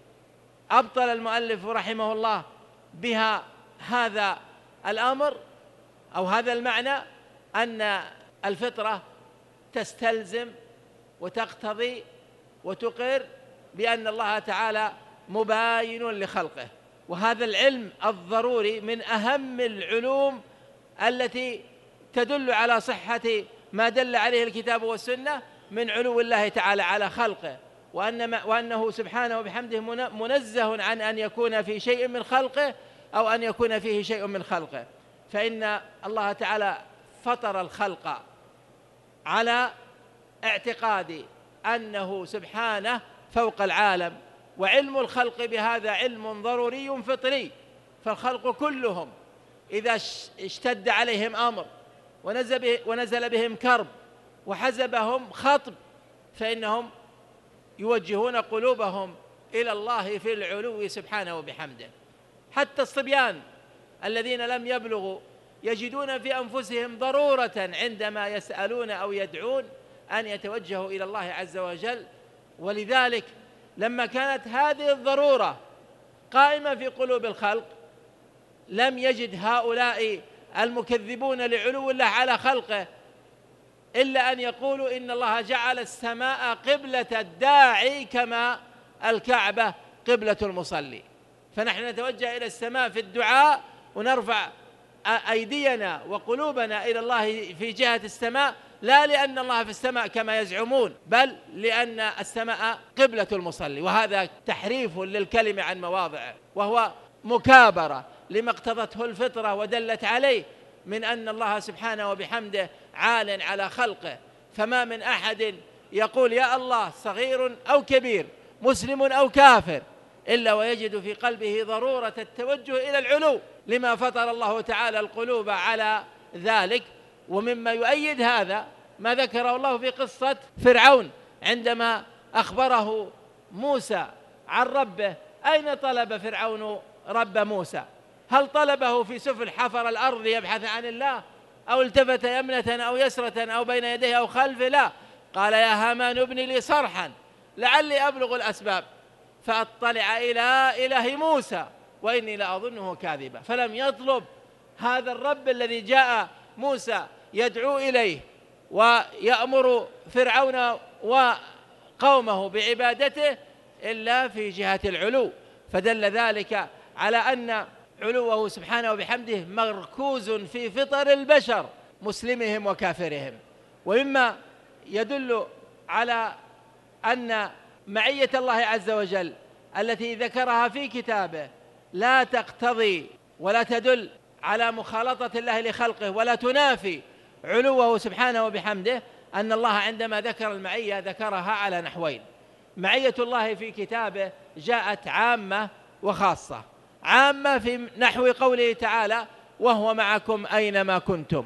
أبطل المؤلف رحمه الله بها هذا الأمر أو هذا المعنى، أن الفطرة تستلزم وتقتضي وتقر بأن الله تعالى مباين لخلقه، وهذا العلم الضروري من أهم العلوم التي تدل على صحة ما دل عليه الكتاب والسنة من علو الله تعالى على خلقه، وأنه سبحانه وبحمده منزه عن أن يكون في شيء من خلقه أو أن يكون فيه شيء من خلقه. فإن الله تعالى فطر الخلق على اعتقاد أنه سبحانه فوق العالم، وعلم الخلق بهذا علم ضروري فطري. فالخلق كلهم إذا اشتد عليهم أمر ونزل بهم كرب وحزبهم خطب فإنهم يوجهون قلوبهم إلى الله في العلو سبحانه وبحمده. حتى الصبيان الذين لم يبلغوا يجدون في أنفسهم ضرورة عندما يسألون أو يدعون أن يتوجهوا إلى الله عز وجل، ولذلك لما كانت هذه الضرورة قائمة في قلوب الخلق لم يجد هؤلاء المكذبون لعلو الله على خلقه إلا أن يقولوا إن الله جعل السماء قبلة الداعي كما الكعبة قبلة المصلي. فنحن نتوجه إلى السماء في الدعاء ونرفع أيدينا وقلوبنا إلى الله في جهة السماء، لا لأن الله في السماء كما يزعمون، بل لأن السماء قبلة المصلي، وهذا تحريف للكلمة عن مواضعه، وهو مكابرة لما اقتضته الفطرة ودلت عليه من أن الله سبحانه وبحمده عال على خلقه. فما من أحد يقول يا الله صغير أو كبير مسلم أو كافر إلا ويجد في قلبه ضرورة التوجه إلى العلو، لما فطر الله تعالى القلوب على ذلك. ومما يؤيد هذا ما ذكره الله في قصة فرعون عندما أخبره موسى عن ربه. أين طلب فرعون رب موسى؟ هل طلبه في سفل حفر الأرض يبحث عن الله، أو التفت يمنة أو يسرة أو بين يديه أو خلفه؟ لا، قال يا هامان ابن لي صرحا لعلي أبلغ الأسباب فأطلع إلى إله موسى وإني لأظنه كاذبا. فلم يطلب هذا الرب الذي جاء موسى يدعو إليه ويأمر فرعون وقومه بعبادته إلا في جهة العلو. فدل ذلك على أن علوه سبحانه وبحمده مركوز في فطر البشر مسلمهم وكافرهم. ومما يدل على أن معية الله عز وجل التي ذكرها في كتابه لا تقتضي ولا تدل على مخالطة الله لخلقه ولا تنافي علوه سبحانه وبحمده، أن الله عندما ذكر المعية ذكرها على نحوين. معية الله في كتابه جاءت عامة وخاصة. عامة في نحو قوله تعالى وهو معكم أينما كنتم،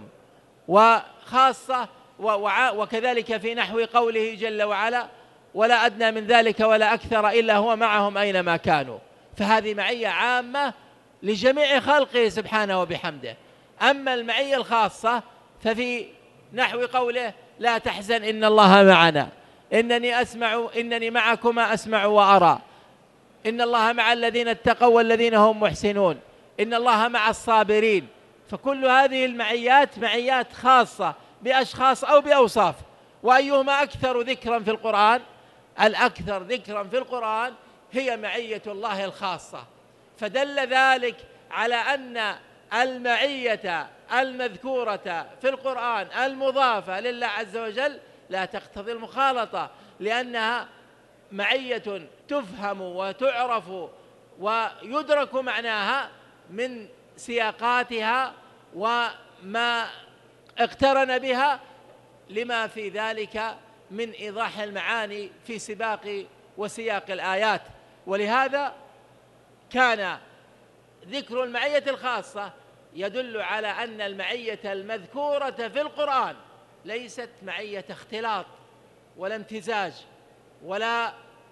وخاصة وكذلك في نحو قوله جل وعلا ولا أدنى من ذلك ولا أكثر إلا هو معهم أينما كانوا. فهذه معية عامة لجميع خلقه سبحانه وبحمده. أما المعية الخاصة ففي نحو قوله لا تحزن إن الله معنا إنني معكما أسمع وأرى إن الله مع الذين اتقوا والذين هم محسنون إن الله مع الصابرين. فكل هذه المعيات معيات خاصة بأشخاص أو بأوصاف. وأيهما أكثر ذكرا في القرآن؟ الأكثر ذكرا في القرآن هي معية الله الخاصة. فدل ذلك على أن المعية المذكورة في القرآن المضافة لله عز وجل لا تقتضي المخالطة، لأنها معية تفهم وتعرف ويدرك معناها من سياقاتها وما اقترن بها لما في ذلك من إيضاح المعاني في سباق وسياق الآيات. ولهذا كان ذكر المعية الخاصة يدل على أن المعية المذكورة في القرآن ليست معية اختلاط ولا امتزاج ولا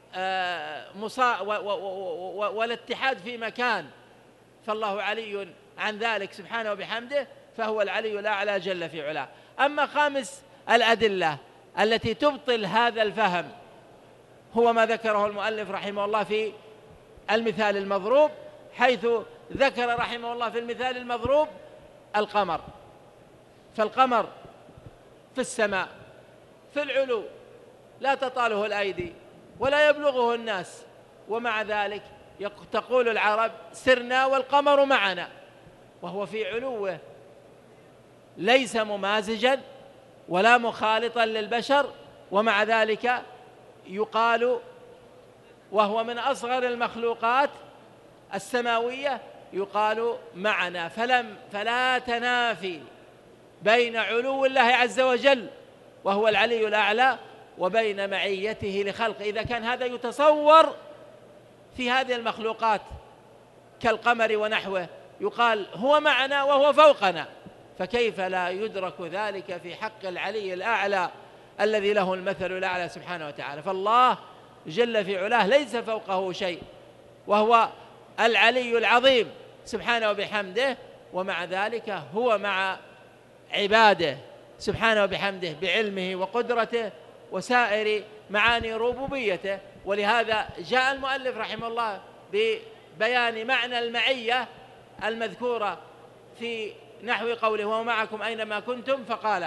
ولا اتحاد في مكان، فالله علي عن ذلك سبحانه وبحمده، فهو العلي الأعلى جل في علاه. أما خامس الأدلة التي تبطل هذا الفهم هو ما ذكره المؤلف رحمه الله في المثال المضروب، حيث ذكر رحمه الله في المثال المضروب القمر. فالقمر في السماء في العلو لا تطاله الأيدي ولا يبلغه الناس، ومع ذلك تقول العرب سرنا والقمر معنا، وهو في علوه ليس ممازجا ولا مخالطا للبشر، ومع ذلك يقال وهو من أصغر المخلوقات السماوية يقال معنا. فلا تنافي بين علو الله عز وجل وهو العلي الأعلى وبين معيته لخلقه. إذا كان هذا يتصور في هذه المخلوقات كالقمر ونحوه يقال هو معنا وهو فوقنا، فكيف لا يدرك ذلك في حق العلي الأعلى الذي له المثل الأعلى سبحانه وتعالى؟ فالله جل في علاه ليس فوقه شيء، وهو العلي العظيم سبحانه وبحمده، ومع ذلك هو مع عباده سبحانه وبحمده بعلمه وقدرته وسائر معاني ربوبيته. ولهذا جاء المؤلف رحمه الله ببيان معنى المعية المذكورة في نحو قوله وهو معكم أينما كنتم، فقال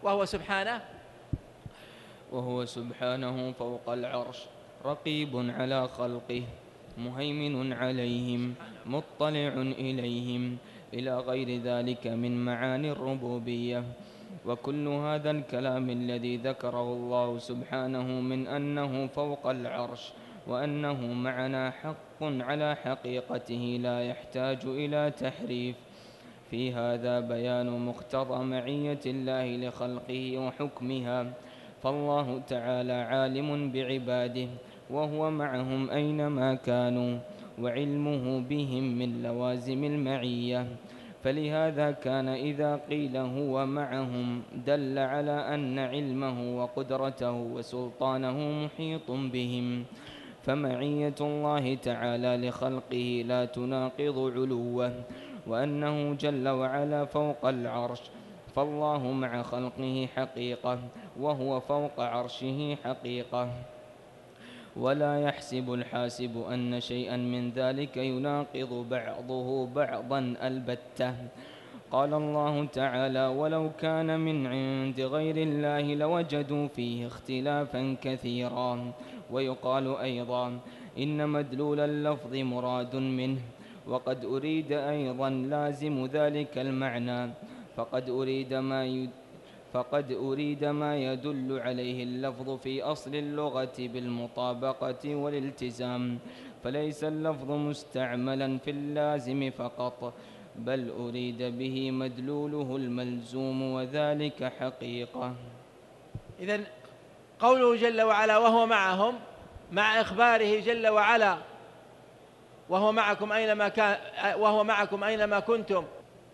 وهو سبحانه فوق العرش رقيب على خلقه مهيمن عليهم مطلع إليهم إلى غير ذلك من معاني الربوبية. وكل هذا الكلام الذي ذكره الله سبحانه من أنه فوق العرش وأنه معنا حق على حقيقته لا يحتاج إلى تحريف. في هذا بيان مقتضى معية الله لخلقه وحكمها، فالله تعالى عالم بعباده وهو معهم أينما كانوا، وعلمه بهم من لوازم المعية. فلهذا كان إذا قيل هو معهم دل على أن علمه وقدرته وسلطانه محيط بهم. فمعية الله تعالى لخلقه لا تناقض علوه، وأنه جل وعلا فوق العرش، فالله مع خلقه حقيقة وهو فوق عرشه حقيقة. ولا يحسب الحاسب أن شيئا من ذلك يناقض بعضه بعضا البتة. قال الله تعالى ولو كان من عند غير الله لوجدوا فيه اختلافا كثيرا. ويقال أيضا إن مدلول اللفظ مراد منه، وقد أريد أيضا لازم ذلك المعنى، فقد أريد ما يدل عليه اللفظ في أصل اللغة بالمطابقة والالتزام، فليس اللفظ مستعملا في اللازم فقط، بل أريد به مدلوله الملزوم وذلك حقيقة. إذن قوله جل وعلا وهو معهم، مع إخباره جل وعلا وهو معكم أينما كنتم،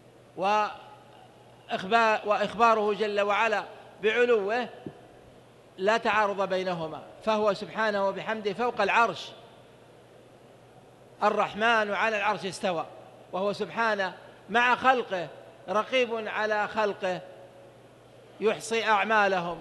وإخباره جل وعلا بعلوه، لا تعارض بينهما، فهو سبحانه وبحمده فوق العرش. الرحمن على العرش استوى، وهو سبحانه مع خلقه رقيب على خلقه، يحصي أعمالهم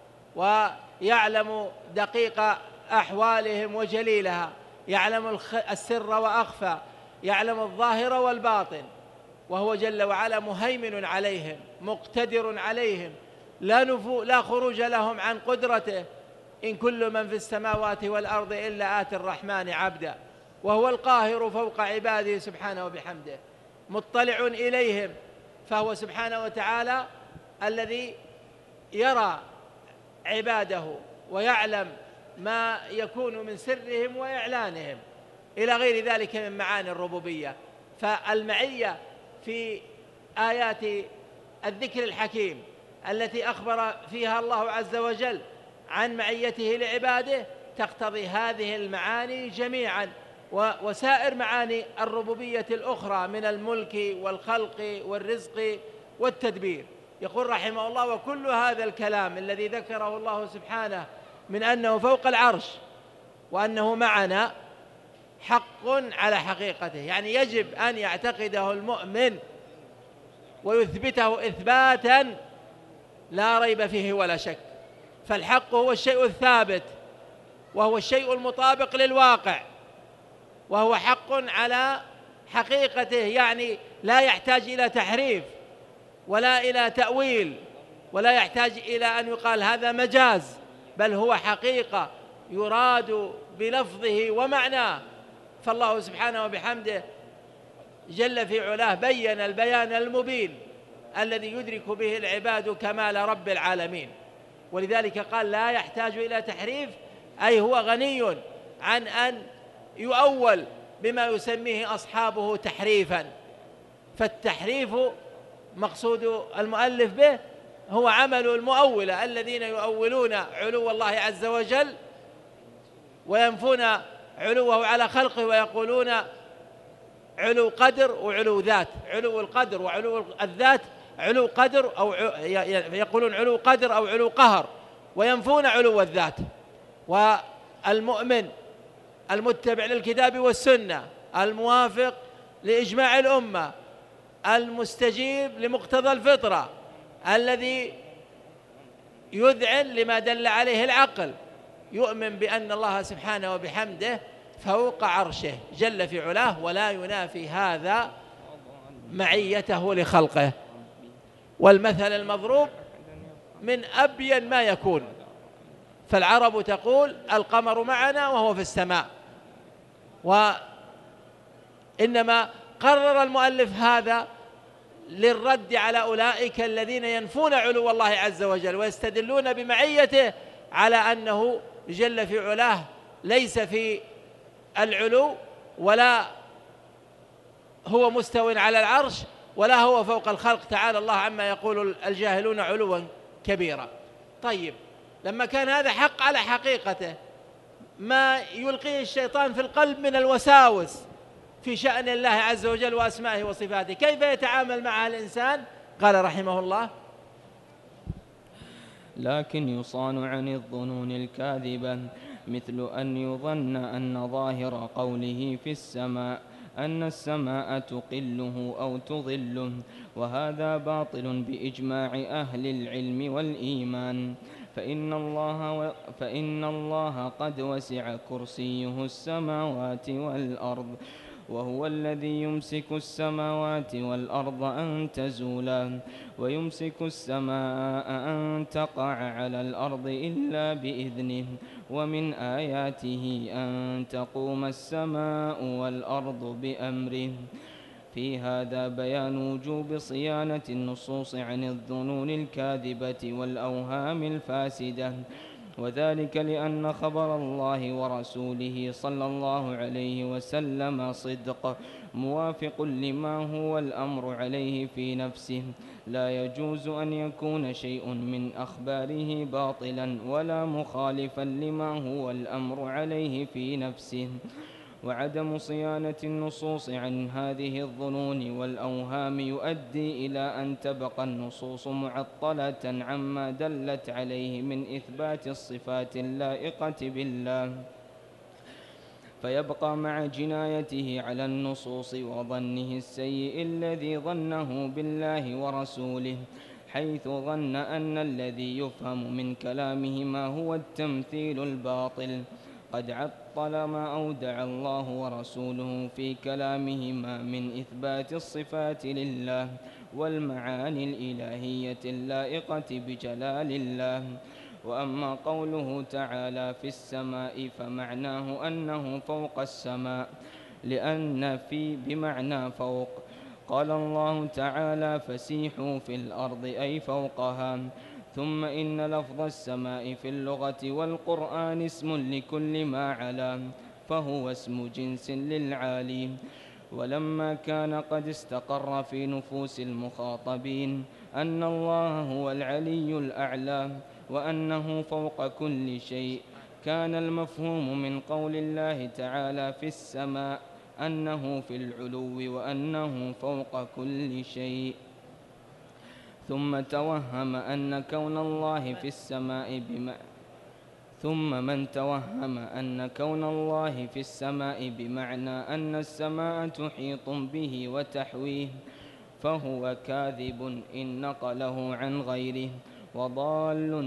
ويعلم دقيق أحوالهم وجليلها، يعلم السر وأخفى، يعلم الظاهر والباطن، وهو جل وعلا مهيمن عليهم مقتدر عليهم، لا خروج لهم عن قدرته. إن كل من في السماوات والأرض إلا آتي الرحمن عبدا. وهو القاهر فوق عباده سبحانه وبحمده، مطلع إليهم، فهو سبحانه وتعالى الذي يرى عباده ويعلم ما يكون من سرهم وإعلانهم إلى غير ذلك من معاني الربوبية. فالمعية في آيات الذكر الحكيم التي أخبر فيها الله عز وجل عن معيته لعباده تقتضي هذه المعاني جميعا، وسائر معاني الربوبية الأخرى من الملك والخلق والرزق والتدبير. يقول رحمه الله وكل هذا الكلام الذي ذكره الله سبحانه من أنه فوق العرش وأنه معنا حق على حقيقته، يعني يجب أن يعتقده المؤمن ويثبته إثباتا لا ريب فيه ولا شك. فالحق هو الشيء الثابت، وهو الشيء المطابق للواقع، وهو حق على حقيقته، يعني لا يحتاج إلى تحريف ولا إلى تأويل، ولا يحتاج إلى أن يقال هذا مجاز، بل هو حقيقة يراد بلفظه ومعناه. فالله سبحانه وبحمده جل في علاه بين البيان المبين الذي يدرك به العباد كمال رب العالمين، ولذلك قال لا يحتاج إلى تحريف، أي هو غني عن أن يؤول بما يسميه أصحابه تحريفا. فالتحريف مقصود المؤلف به هو عمل المؤولة الذين يؤولون علو الله عز وجل وينفون علوه على خلقه، ويقولون علو قدر وعلو ذات، علو القدر وعلو الذات علو قدر، أو يقولون علو قدر أو علو قهر، وينفون علو الذات. والمؤمن المتبع للكتاب والسنة الموافق لإجماع الأمة المستجيب لمقتضى الفطرة الذي يذعن لما دل عليه العقل، يؤمن بأن الله سبحانه وبحمده فوق عرشه جل في علاه، ولا ينافي هذا معيته لخلقه. والمثل المضروب من أبين ما يكون، فالعرب تقول القمر معنا وهو في السماء، وإنما قرر المؤلف هذا للرد على أولئك الذين ينفون علو الله عز وجل ويستدلون بمعيته على أنه جل في علاه ليس في العلو، ولا هو مستو على العرش، ولا هو فوق الخلق، تعالى الله عما يقول الجاهلون علوا كبيرا. طيب، لما كان هذا حق على حقيقته، ما يلقيه الشيطان في القلب من الوساوس في شأن الله عز وجل وأسمائه وصفاته، كيف يتعامل معها الإنسان؟ قال رحمه الله: لكن يصان عن الظنون الكاذبة، مثل أن يظن أن ظاهر قوله في السماء أن السماء تقله أو تظله، وهذا باطل بإجماع أهل العلم والإيمان، فإن الله قد وسع كرسيه السماوات والأرض، وهو الذي يمسك السماوات والأرض أن تزولا، ويمسك السماء أن تقع على الأرض إلا بإذنه، ومن آياته أن تقوم السماء والأرض بأمره. في هذا بيان وجوب صيانة النصوص عن الظنون الكاذبة والأوهام الفاسدة، وذلك لأن خبر الله ورسوله صلى الله عليه وسلم صدق موافق لما هو الأمر عليه في نفسه، لا يجوز أن يكون شيء من أخباره باطلا ولا مخالفا لما هو الأمر عليه في نفسه. وعدم صيانة النصوص عن هذه الظنون والأوهام يؤدي إلى أن تبقى النصوص معطلة عما دلت عليه من إثبات الصفات اللائقة بالله، فيبقى مع جنايته على النصوص وظنه السيء الذي ظنه بالله ورسوله، حيث ظن أن الذي يفهم من كلامهما هو التمثيل الباطل، قد عطل ما أودع الله ورسوله في كلامهما من إثبات الصفات لله والمعاني الإلهية اللائقة بجلال الله. وأما قوله تعالى في السماء فمعناه أنه فوق السماء، لأن في بمعنى فوق. قال الله تعالى: فسيحوا في الأرض أي فوقها. ثم إن لفظ السماء في اللغة والقرآن اسم لكل ما علا، فهو اسم جنس للعالي. ولما كان قد استقر في نفوس المخاطبين أن الله هو العلي الأعلى وأنه فوق كل شيء، كان المفهوم من قول الله تعالى في السماء أنه في العلو وأنه فوق كل شيء. ثم توهم أن كون الله في السماء بمعنى أن السماء تحيط به وتحويه، فهو كاذب إن نقله عن غيره، وضال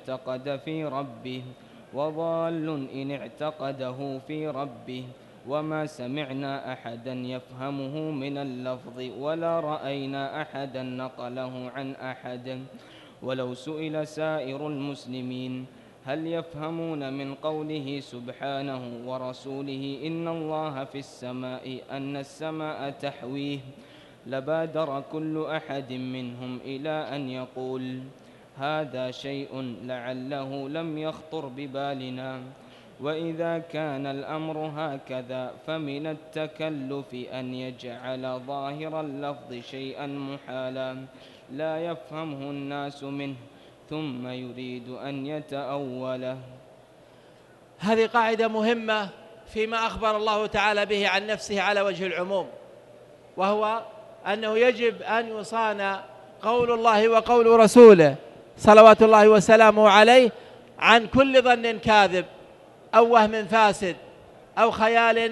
إن اعتقده في ربه. وما سمعنا أحدا يفهمه من اللفظ ولا رأينا أحدا نقله عن أحد. ولو سئل سائر المسلمين هل يفهمون من قوله سبحانه ورسوله إن الله في السماء أن السماء تحويه، لبادر كل أحد منهم إلى أن يقول هذا شيء لعله لم يخطر ببالنا. وإذا كان الأمر هكذا فمن التكلف أن يجعل ظاهر اللفظ شيئا محالا لا يفهمه الناس منه ثم يريد أن يتأوله. هذه قاعدة مهمة فيما أخبر الله تعالى به عن نفسه على وجه العموم، وهو أنه يجب أن يصان قول الله وقول رسوله صلوات الله وسلامه عليه عن كل ظن كاذب أو وهم فاسد أو خيال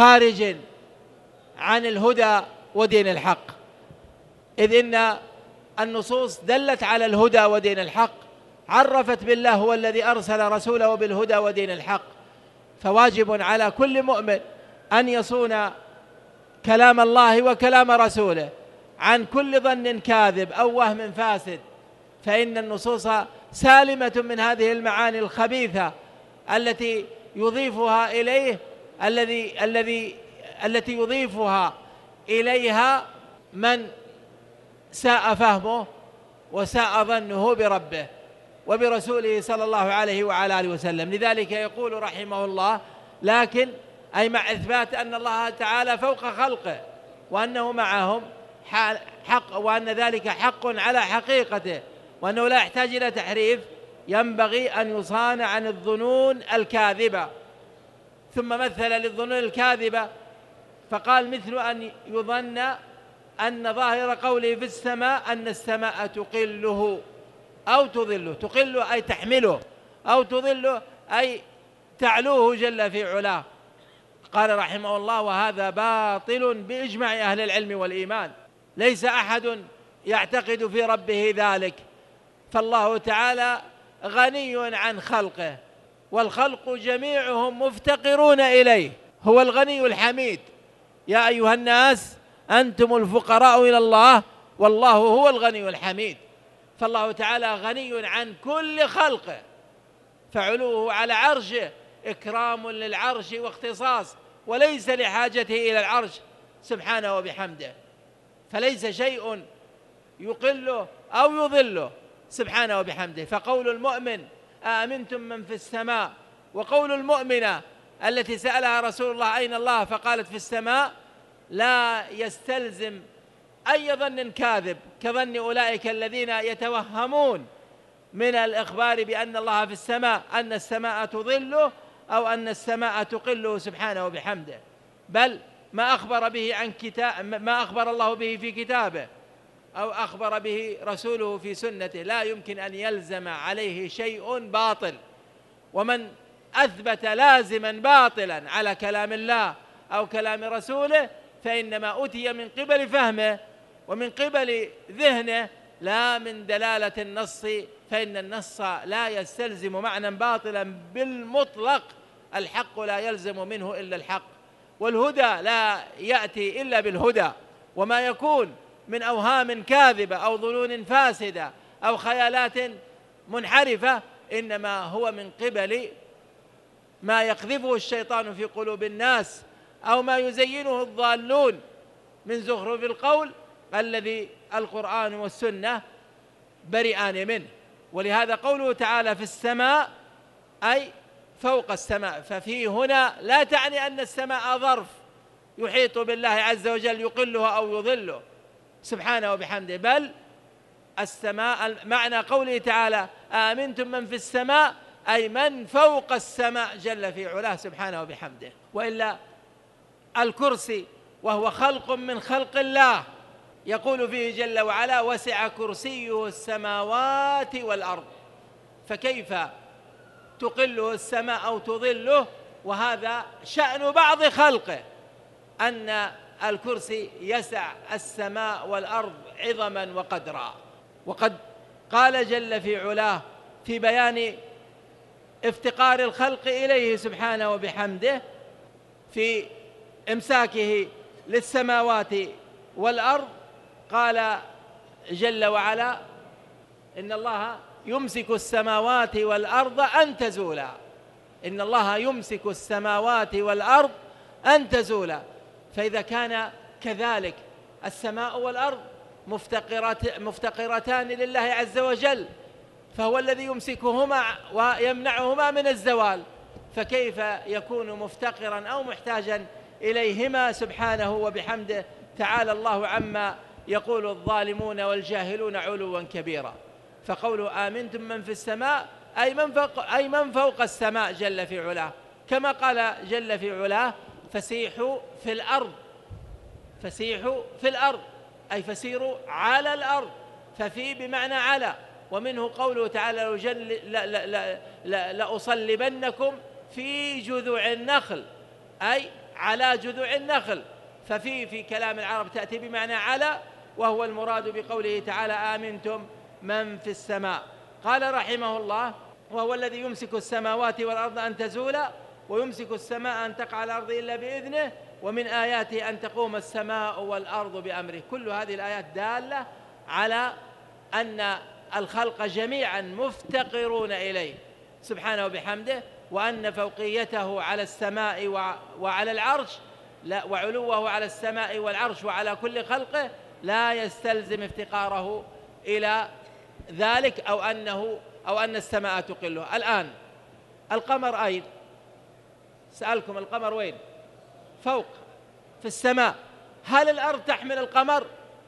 خارج عن الهدى ودين الحق، إذ إن النصوص دلت على الهدى ودين الحق، عرفت بالله هو الذي أرسل رسوله بالهدى ودين الحق، فواجب على كل مؤمن أن يصون كلام الله وكلام رسوله عن كل ظن كاذب أو وهم فاسد، فإن النصوص سالمة من هذه المعاني الخبيثة التي يضيفها إليه التي يضيفها إليها من ساء فهمه وساء ظنه بربه وبرسوله صلى الله عليه وعلى آله وسلم. لذلك يقول رحمه الله: لكن أي مع إثبات أن الله تعالى فوق خلقه وأنه معهم حق، وأن ذلك حق على حقيقته، وأنه لا يحتاج إلى تحريف، ينبغي أن يصان عن الظنون الكاذبة. ثم مثل للظنون الكاذبة فقال: مثل أن يظن أن ظاهر قوله في السماء أن السماء تقله أو تظله، تقله أي تحمله، أو تظله أي تعلوه جل في علاه. قال رحمه الله: وهذا باطل بإجماع أهل العلم والإيمان، ليس أحد يعتقد في ربه ذلك، فالله تعالى غني عن خلقه، والخلق جميعهم مفتقرون إليه، هو الغني الحميد. يا أيها الناس أنتم الفقراء إلى الله والله هو الغني الحميد. فالله تعالى غني عن كل خلقه، فعلوه على عرشه إكرام للعرش واختصاص، وليس لحاجته إلى العرش سبحانه وبحمده، فليس شيء يقله أو يضله سبحانه وبحمده. فقول المؤمن: أأمنتم من في السماء، وقول المؤمنة التي سألها رسول الله: أين الله؟ فقالت: في السماء، لا يستلزم أي ظن كاذب كظن أولئك الذين يتوهمون من الإخبار بأن الله في السماء، أن السماء تظله أو أن السماء تقله سبحانه وبحمده، بل ما أخبر به عن ما أخبر الله به في كتابه أو أخبر به رسوله في سنته لا يمكن أن يلزم عليه شيء باطل. ومن أثبت لازما باطلا على كلام الله أو كلام رسوله فإنما أتي من قبل فهمه ومن قبل ذهنه، لا من دلالة النص، فإن النص لا يستلزم معنى باطلا بالمطلق، الحق لا يلزم منه إلا الحق، والهدى لا يأتي إلا بالهدى. وما يكون من أوهام كاذبة أو ظنون فاسدة أو خيالات منحرفة إنما هو من قبل ما يقذفه الشيطان في قلوب الناس أو ما يزينه الضالون من زخرف القول الذي القرآن والسنة بريئان منه. ولهذا قوله تعالى: في السماء أي فوق السماء، ففي هنا لا تعني أن السماء ظرف يحيط بالله عز وجل يقله أو يظله سبحانه وبحمده، بل السماء معنى قوله تعالى: آمنتم من في السماء أي من فوق السماء جل في علاه سبحانه وبحمده. وإلا الكرسي وهو خلق من خلق الله يقول فيه جل وعلا: وسع كرسيه السماوات والأرض، فكيف تقله السماء أو تظله؟ وهذا شأن بعض خلقه أن الكرسي يسع السماء والأرض عظما وقدرا. وقد قال جل في علاه في بيان افتقار الخلق إليه سبحانه وبحمده في إمساكه للسماوات والأرض، قال جل وعلا: إن الله يمسك السماوات والأرض أن تزولا، إن الله يمسك السماوات والأرض أن تزولا. فإذا كان كذلك السماء والأرض مفتقرتان لله عز وجل، فهو الذي يمسكهما ويمنعهما من الزوال، فكيف يكون مفتقرا أو محتاجا إليهما سبحانه وبحمده؟ تعالى الله عما يقول الظالمون والجاهلون علوا كبيرا. فقوله آمنتم من في السماء أي من فوق السماء جل في علاه، كما قال جل في علاه: فسيحوا في الأرض، فسيحوا في الأرض أي فسيروا على الأرض، ففي بمعنى على. ومنه قوله تعالى: لأصلبنكم في جذوع النخل أي على جذوع النخل، ففي كلام العرب تأتي بمعنى على وهو المراد بقوله تعالى آمنتم من في السماء. قال رحمه الله: وهو الذي يمسك السماوات والأرض أن تزولا ويمسك السماء أن تقع على الأرض إلا بإذنه ومن آياته أن تقوم السماء والأرض بأمره. كل هذه الآيات دالة على أن الخلق جميعا مفتقرون إليه سبحانه وبحمده، وأن فوقيته على السماء وعلى العرش وعلوه على السماء والعرش وعلى كل خلقه لا يستلزم افتقاره إلى ذلك أو أن السماء تقله. الآن القمر أين؟ سألكم، القمر وين؟ فوق في السماء. هل الأرض تحمل القمر؟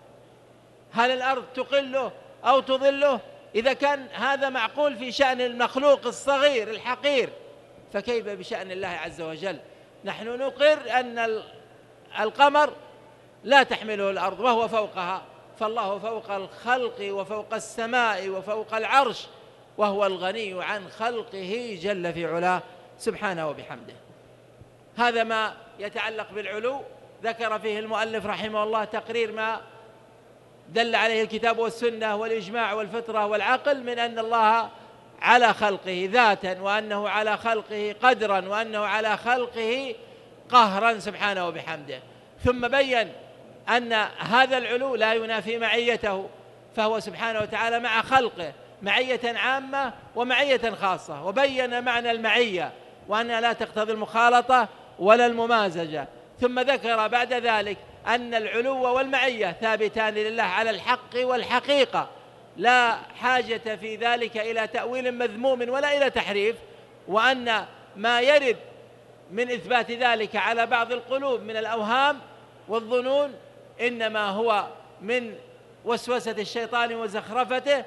هل الأرض تقله أو تظله؟ إذا كان هذا معقول في شأن المخلوق الصغير الحقير، فكيف بشأن الله عز وجل؟ نحن نقر أن القمر لا تحمله الأرض وهو فوقها، فالله فوق الخلق وفوق السماء وفوق العرش، وهو الغني عن خلقه جل في علاه سبحانه وبحمده. هذا ما يتعلق بالعلو. ذكر فيه المؤلف رحمه الله تقرير ما دل عليه الكتاب والسنة والإجماع والفطرة والعقل من أن الله على خلقه ذاتا، وأنه على خلقه قدرا، وأنه على خلقه قهرا سبحانه وبحمده. ثم بين أن هذا العلو لا ينافي معيته، فهو سبحانه وتعالى مع خلقه معية عامة ومعية خاصة، وبين معنى المعية وأنها لا تقتضي المخالطة ولا الممازجة. ثم ذكر بعد ذلك أن العلو والمعية ثابتان لله على الحق والحقيقة، لا حاجة في ذلك إلى تأويل مذموم ولا إلى تحريف، وأن ما يرد من إثبات ذلك على بعض القلوب من الأوهام والظنون إنما هو من وسوسة الشيطان وزخرفته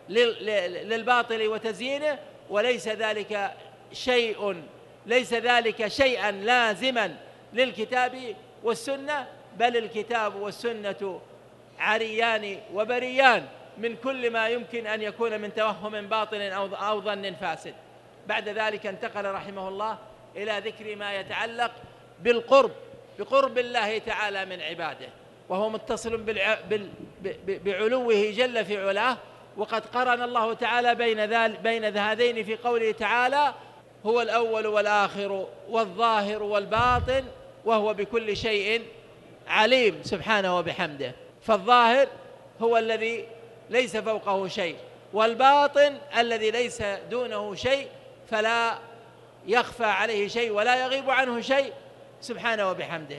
للباطل وتزيينه، وليس ذلك شيئا لازما للكتاب والسنة، بل الكتاب والسنة عريان وبريان من كل ما يمكن أن يكون من توهم باطل أو ظن فاسد. بعد ذلك انتقل رحمه الله إلى ذكر ما يتعلق بقرب الله تعالى من عباده، وهو متصل بعلوه جل في علاه. وقد قرن الله تعالى بين هذين في قوله تعالى: هو الأول والآخر والظاهر والباطن وهو بكل شيء عليم سبحانه وبحمده. فالظاهر هو الذي ليس فوقه شيء، والباطن الذي ليس دونه شيء، فلا يخفى عليه شيء ولا يغيب عنه شيء سبحانه وبحمده.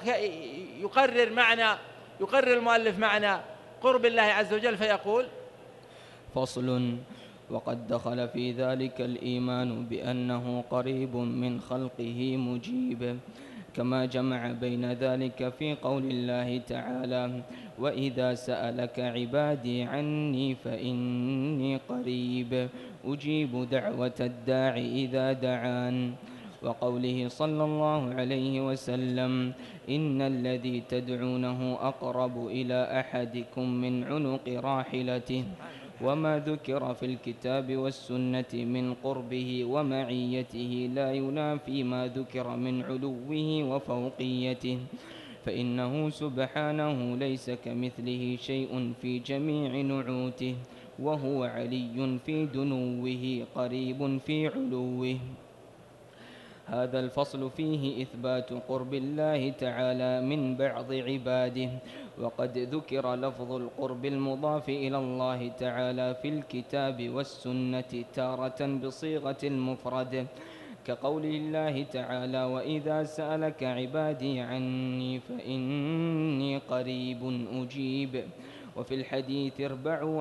يقرر المؤلف معنى قرب الله عز وجل فيقول: فصل: وقد دخل في ذلك الإيمان بأنه قريب من خلقه مجيب، كما جمع بين ذلك في قول الله تعالى: وإذا سألك عبادي عني فإني قريب أجيب دعوة الداع إذا دعان، وقوله صلى الله عليه وسلم: إن الذي تدعونه أقرب إلى أحدكم من عنق راحلته، وما ذكر في الكتاب والسنة من قربه ومعيته لا ينافي ما ذكر من علوه وفوقيته، فإنه سبحانه ليس كمثله شيء في جميع نعوته، وهو علي في دنوه قريب في علوه. هذا الفصل فيه إثبات قرب الله تعالى من بعض عباده، وقد ذكر لفظ القرب المضاف إلى الله تعالى في الكتاب والسنة تارة بصيغة المفرد، كقول الله تعالى: وإذا سألك عبادي عني فإني قريب أجيب. وفي الحديث: اربعوا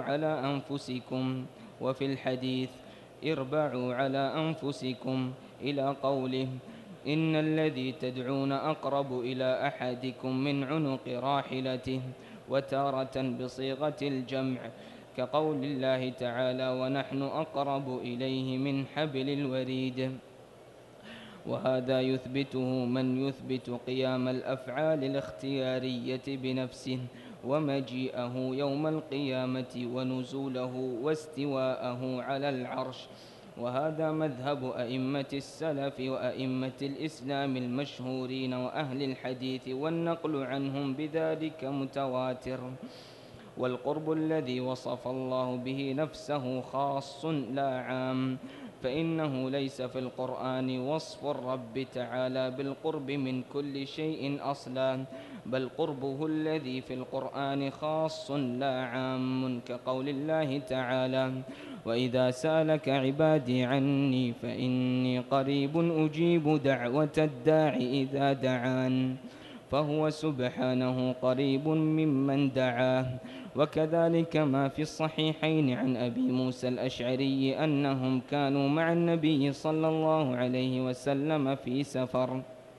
على أنفسكم إلى قوله: إن الذي تدعون أقرب إلى أحدكم من عنق راحلته، وتارة بصيغة الجمع، كقول الله تعالى: ونحن أقرب إليه من حبل الوريد. وهذا يثبته من يثبت قيام الأفعال الاختيارية بنفسه، ومجيئه يوم القيامة، ونزوله، واستواءه على العرش. وهذا مذهب أئمة السلف وأئمة الإسلام المشهورين وأهل الحديث، والنقل عنهم بذلك متواتر. والقرب الذي وصف الله به نفسه خاص لا عام، فإنه ليس في القرآن وصف الرب تعالى بالقرب من كل شيء أصلا، بل قربه الذي في القرآن خاص لا عام، كقول الله تعالى: وإذا سألك عبادي عني فإني قريب أجيب دعوة الداع إذا دعان، فهو سبحانه قريب ممن دعاه. وكذلك ما في الصحيحين عن أبي موسى الأشعري أنهم كانوا مع النبي صلى الله عليه وسلم في سفر،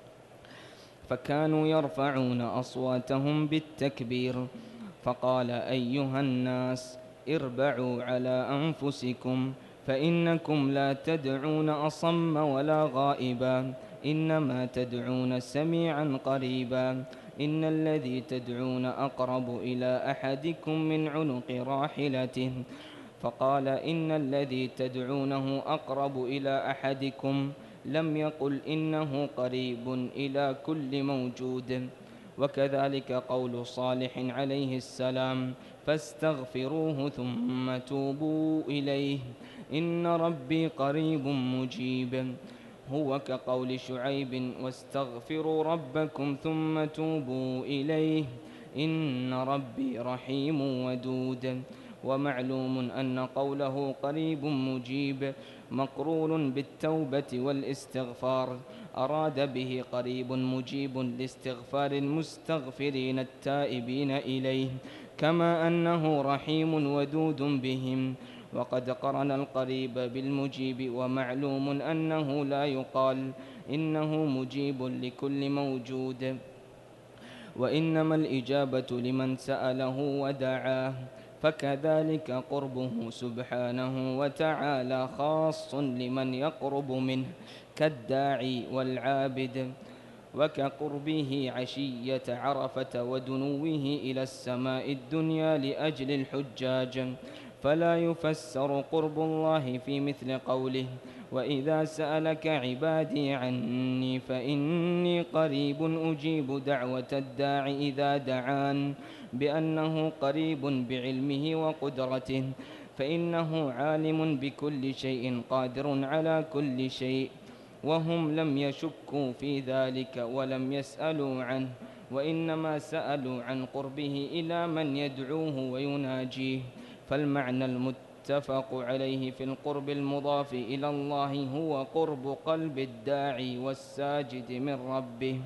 فكانوا يرفعون أصواتهم بالتكبير، فقال: أيها الناس اربعوا على أنفسكم، فإنكم لا تدعون أصم ولا غائبا، إنما تدعون سميعا قريبا، إن الذي تدعون أقرب إلى أحدكم من عنق راحلته. فقال: إن الذي تدعونه أقرب إلى أحدكم، لم يقل إنه قريب إلى كل موجود. وكذلك قول صالح عليه السلام: فاستغفروه ثم توبوا إليه إن ربي قريب مجيب. هو كقول شعيب: واستغفروا ربكم ثم توبوا إليه إن ربي رحيم ودود. ومعلوم أن قوله قريب مجيب مقرون بالتوبة والاستغفار، أراد به قريب مجيب لاستغفار المستغفرين التائبين إليه، كما أنه رحيم ودود بهم. وقد قرن القريب بالمجيب، ومعلوم أنه لا يقال إنه مجيب لكل موجود، وإنما الإجابة لمن سأله ودعاه. فكذلك قربه سبحانه وتعالى خاص لمن يقرب منه كالداعي والعابد، وكقربه عشية عرفة ودنوه إلى السماء الدنيا لأجل الحجاج. فلا يفسر قرب الله في مثل قوله: وإذا سألك عبادي عني فإني قريب أجيب دعوة الداع إذا دعان، بأنه قريب بعلمه وقدرته، فإنه عالم بكل شيء قادر على كل شيء، وهم لم يشكوا في ذلك ولم يسألوا عنه، وإنما سألوا عن قربه إلى من يدعوه ويناجيه. فالمعنى المتفق عليه في القرب المضاف إلى الله هو قرب قلب الداعي والساجد من ربه.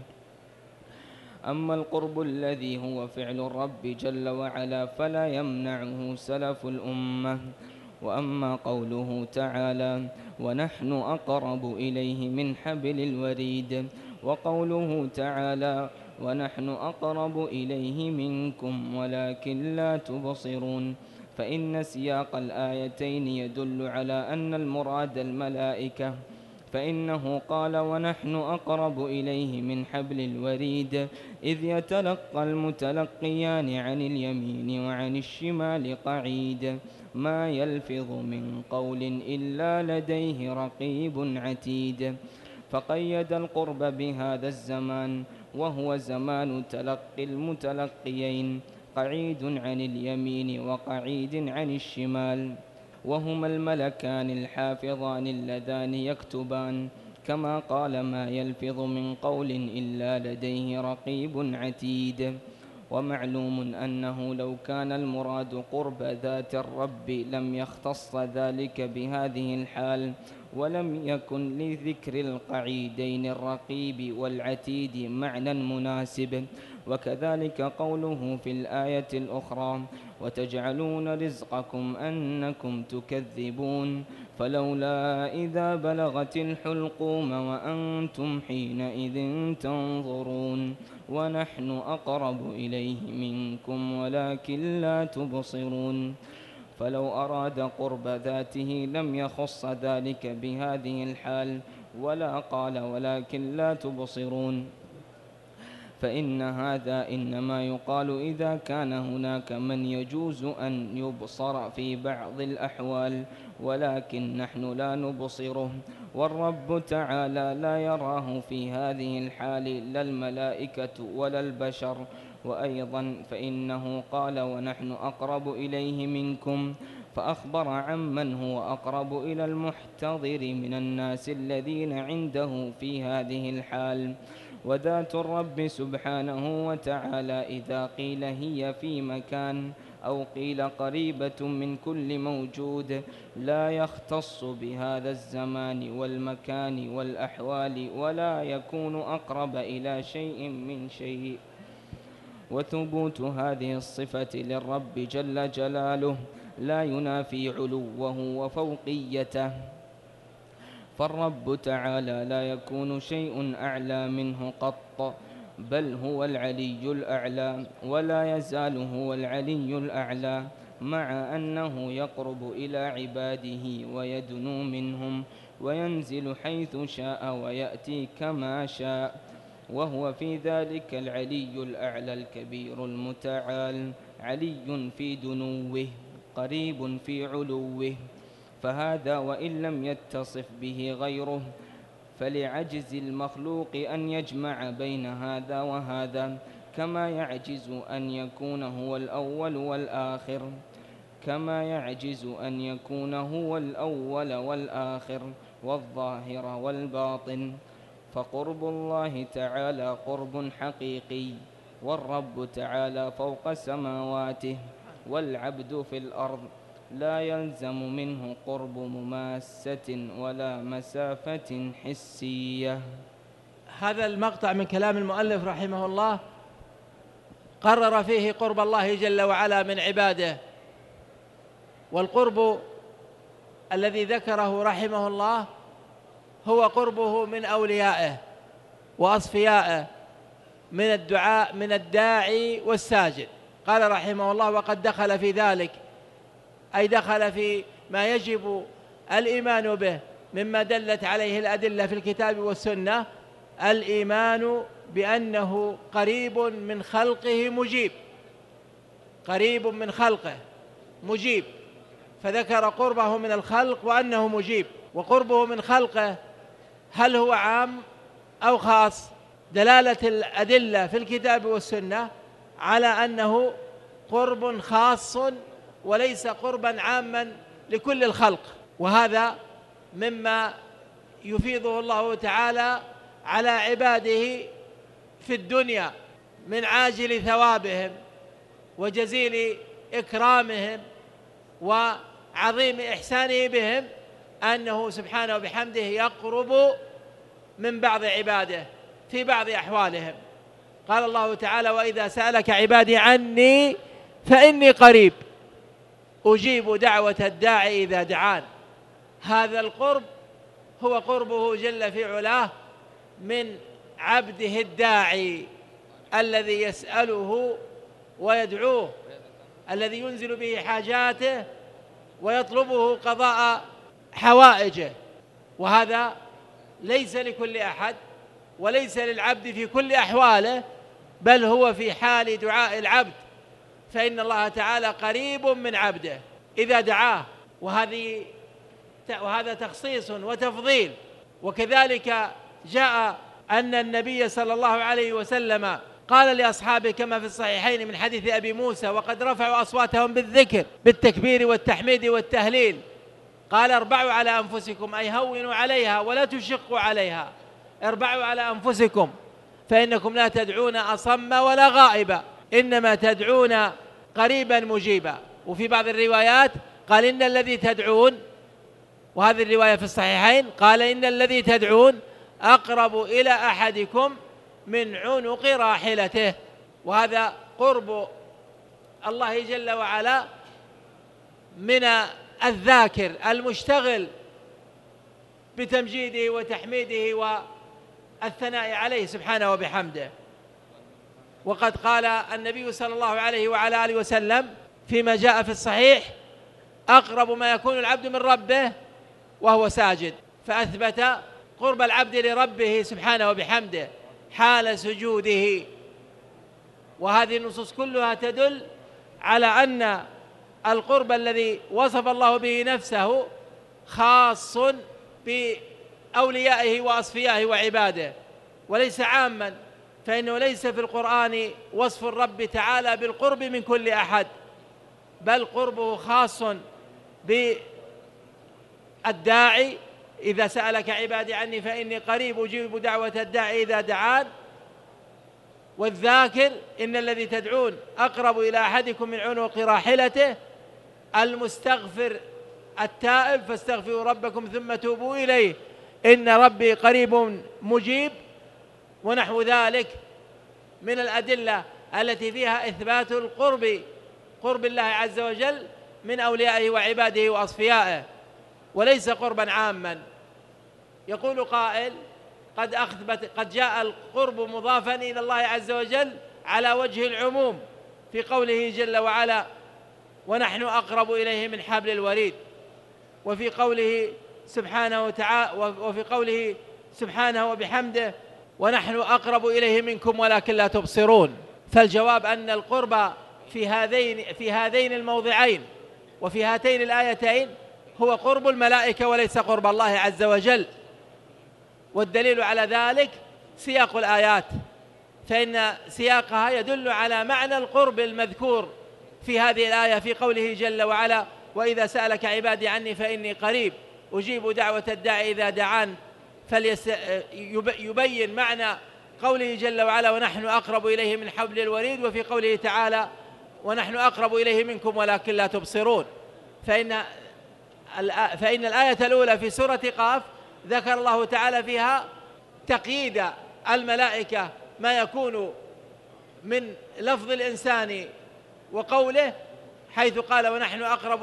أما القرب الذي هو فعل الرب جل وعلا فلا يمنعه سلف الأمة. وأما قوله تعالى: ونحن أقرب إليه من حبل الوريد، وقوله تعالى: ونحن أقرب إليه منكم ولكن لا تبصرون، فإن سياق الآيتين يدل على أن المراد الملائكة، فإنه قال: ونحن أقرب إليه من حبل الوريد، إذ يتلقى المتلقيان عن اليمين وعن الشمال قعيد، ما يلفظ من قول إلا لديه رقيب عتيد. فقيد القرب بهذا الزمان، وهو زمان تلقي المتلقيين، قعيد عن اليمين وقعيد عن الشمال، وهما الملكان الحافظان اللذان يكتبان، كما قال: ما يلفظ من قول إلا لديه رقيب عتيد. ومعلوم أنه لو كان المراد قرب ذات الرب لم يختص ذلك بهذه الحال، ولم يكن لذكر القعيدين الرقيب والعتيد معنى مناسب. وكذلك قوله في الآية الأخرى: وتجعلون رزقكم أنكم تكذبون، فلولا إذا بلغت الحلقوم وأنتم حينئذ تنظرون، ونحن أقرب إليه منكم ولكن لا تبصرون. فلو أراد قرب ذاته لم يخص ذلك بهذه الحال، ولا قال: ولكن لا تبصرون، فإن هذا إنما يقال إذا كان هناك من يجوز أن يبصر في بعض الأحوال، ولكن نحن لا نبصره، والرب تعالى لا يراه في هذه الحال لا الملائكة ولا البشر، وأيضا فإنه قال ونحن أقرب إليه منكم، فأخبر عمن هو أقرب إلى المحتضر من الناس الذين عنده في هذه الحال. وذات الرب سبحانه وتعالى إذا قيل هي في مكان أو قيل قريبة من كل موجود لا يختص بهذا الزمان والمكان والأحوال، ولا يكون أقرب إلى شيء من شيء. وثبوت هذه الصفة للرب جل جلاله لا ينافي علوه وفوقيته، فالرب تعالى لا يكون شيء أعلى منه قط، بل هو العلي الأعلى ولا يزال هو العلي الأعلى، مع أنه يقرب إلى عباده ويدنو منهم وينزل حيث شاء ويأتي كما شاء، وهو في ذلك العلي الأعلى الكبير المتعال، علي في دنوه قريب في علوه. فهذا وإن لم يتصف به غيره، فلعجز المخلوق أن يجمع بين هذا وهذا، كما يعجز أن يكون هو الأول والآخر، كما يعجز أن يكون هو الأول والآخر والظاهر والباطن. فقرب الله تعالى قرب حقيقي، والرب تعالى فوق سماواته، والعبد في الأرض لا يلزم منه قرب مماسة ولا مسافة حسية. هذا المقطع من كلام المؤلف رحمه الله قرر فيه قرب الله جل وعلا من عباده، والقرب الذي ذكره رحمه الله هو قربه من أوليائه وأصفيائه من الدعاء من الداعي والساجد. قال رحمه الله وقد دخل في ذلك، أي دخل في ما يجب الإيمان به مما دلت عليه الأدلة في الكتاب والسنة، الإيمان بأنه قريب من خلقه مجيب، قريب من خلقه مجيب، فذكر قربه من الخلق وأنه مجيب. وقربه من خلقه هل هو عام أو خاص؟ دلالة الأدلة في الكتاب والسنة على أنه قرب خاص وليس قربا عاما لكل الخلق، وهذا مما يفيضه الله تعالى على عباده في الدنيا من عاجل ثوابهم وجزيل إكرامهم وعظيم إحسانه بهم، أنه سبحانه وبحمده يقرب من بعض عباده في بعض أحوالهم. قال الله تعالى وإذا سألك عبادي عني فإني قريب أجيب دعوة الداعي إذا دعان. هذا القرب هو قربه جل في علاه من عبده الداعي الذي يسأله ويدعوه، الذي ينزل به حاجاته ويطلبه قضاء حوائجه. وهذا ليس لكل أحد وليس للعبد في كل أحواله، بل هو في حال دعاء العبد، فإن الله تعالى قريب من عبده إذا دعاه، وهذا تخصيص وتفضيل. وكذلك جاء أن النبي صلى الله عليه وسلم قال لأصحابه كما في الصحيحين من حديث أبي موسى وقد رفعوا أصواتهم بالذكر بالتكبير والتحميد والتهليل، قال اربعوا على أنفسكم، أي هونوا عليها ولا تشقوا عليها، اربعوا على أنفسكم فإنكم لا تدعون أصم ولا غائبا، إنما تدعون قريبا مجيبا. وفي بعض الروايات قال إن الذي تدعون، وهذه الرواية في الصحيحين، قال إن الذي تدعون أقرب إلى أحدكم من عنق راحلته. وهذا قرب الله جل وعلا من الذاكر المشتغل بتمجيده وتحميده والثناء عليه سبحانه وبحمده. وقد قال النبي صلى الله عليه وعلى آله وسلم فيما جاء في الصحيح أقرب ما يكون العبد من ربه وهو ساجد، فأثبت قرب العبد لربه سبحانه وبحمده حال سجوده. وهذه النصوص كلها تدل على أن القرب الذي وصف الله به نفسه خاص بأوليائه وأصفيائه وعباده، وليس عاما فإنه ليس في القرآن وصف الرب تعالى بالقرب من كل أحد، بل قربه خاص بالداعي. إذا سألك عبادي عني فإني قريب أجيب دعوة الداعي إذا دعان، والذاكر إن الذي تدعون أقرب إلى أحدكم من عنق راحلته، المستغفر التائب فاستغفروا ربكم ثم توبوا إليه إن ربي قريب مجيب، ونحو ذلك من الأدلة التي فيها إثبات قرب الله عز وجل من أوليائه وعباده وأصفيائه، وليس قربا عاما. يقول قائل قد جاء القرب مضافا إلى الله عز وجل على وجه العموم في قوله جل وعلا ونحن أقرب إليه من حبل الوريد، وفي قوله سبحانه وبحمده ونحن أقرب إليه منكم ولكن لا تبصرون. فالجواب أن القرب في هذين الموضعين وفي هاتين الآيتين هو قرب الملائكة وليس قرب الله عز وجل، والدليل على ذلك سياق الآيات، فإن سياقها يدل على معنى القرب المذكور في هذه الآية في قوله جل وعلا وإذا سألك عبادي عني فإني قريب أجيب دعوة الداعي إذا دعان، يبين معنى قوله جل وعلا ونحن أقرب إليه من حبل الوريد، وفي قوله تعالى ونحن أقرب إليه منكم ولكن لا تبصرون. فإن الآية الأولى في سورة قاف ذكر الله تعالى فيها تقييد الملائكة ما يكون من لفظ الإنسان وقوله، حيث قال ونحن أقرب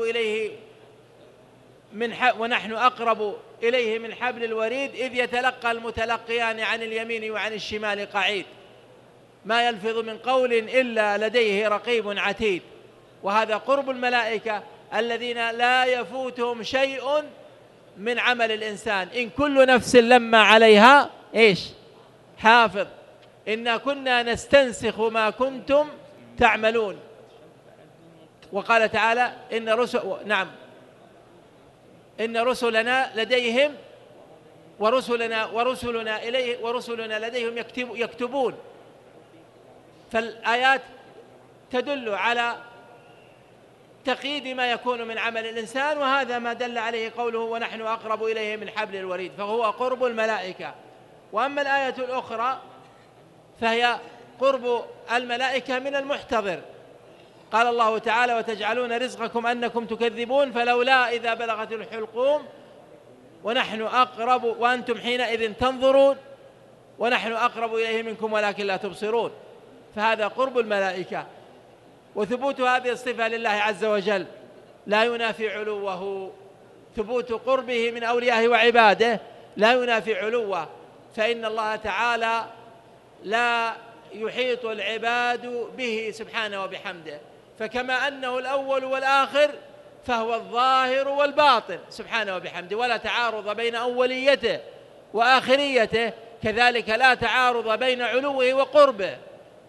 إليه من حبل الوريد إذ يتلقى المتلقيان عن اليمين وعن الشمال قعيد ما يلفظ من قول إلا لديه رقيب عتيد. وهذا قرب الملائكة الذين لا يفوتهم شيء من عمل الإنسان، إن كل نفس لما عليها حافظ إنا كنا نستنسخ ما كنتم تعملون. وقال تعالى إن رسلنا لديهم ورسلنا لديهم يكتبون. فالآيات تدل على تقييد ما يكون من عمل الإنسان، وهذا ما دل عليه قوله ونحن أقرب إليه من حبل الوريد، فهو قرب الملائكة. وأما الآية الأخرى فهي قرب الملائكة من المحتضر، قال الله تعالى وتجعلون رزقكم أنكم تكذبون فلولا إذا بلغت الحلقوم ونحن أقرب وأنتم حينئذ تنظرون ونحن أقرب إليه منكم ولكن لا تبصرون. فهذا قرب الملائكة، وثبوت هذه الصفة لله عز وجل لا ينافي علوه، ثبوت قربه من أوليائه وعباده لا ينافي علوه، فإن الله تعالى لا يحيط العباد به سبحانه وبحمده، فكما أنه الأول والآخر فهو الظاهر والباطن سبحانه وبحمده، ولا تعارض بين أوليته وآخريته، كذلك لا تعارض بين علوه وقربه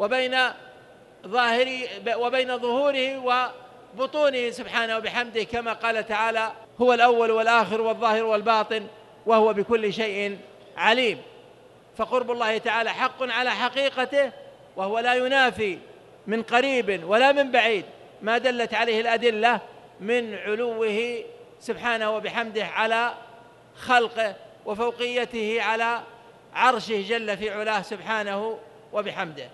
وبين ظهوره وبطونه سبحانه وبحمده، كما قال تعالى هو الأول والآخر والظاهر والباطن وهو بكل شيء عليم. فقرب الله تعالى حق على حقيقته، وهو لا ينافي من قريب ولا من بعيد ما دلت عليه الأدلة من علوه سبحانه وبحمده على خلقه وفوقيته على عرشه جل في علاه سبحانه وبحمده.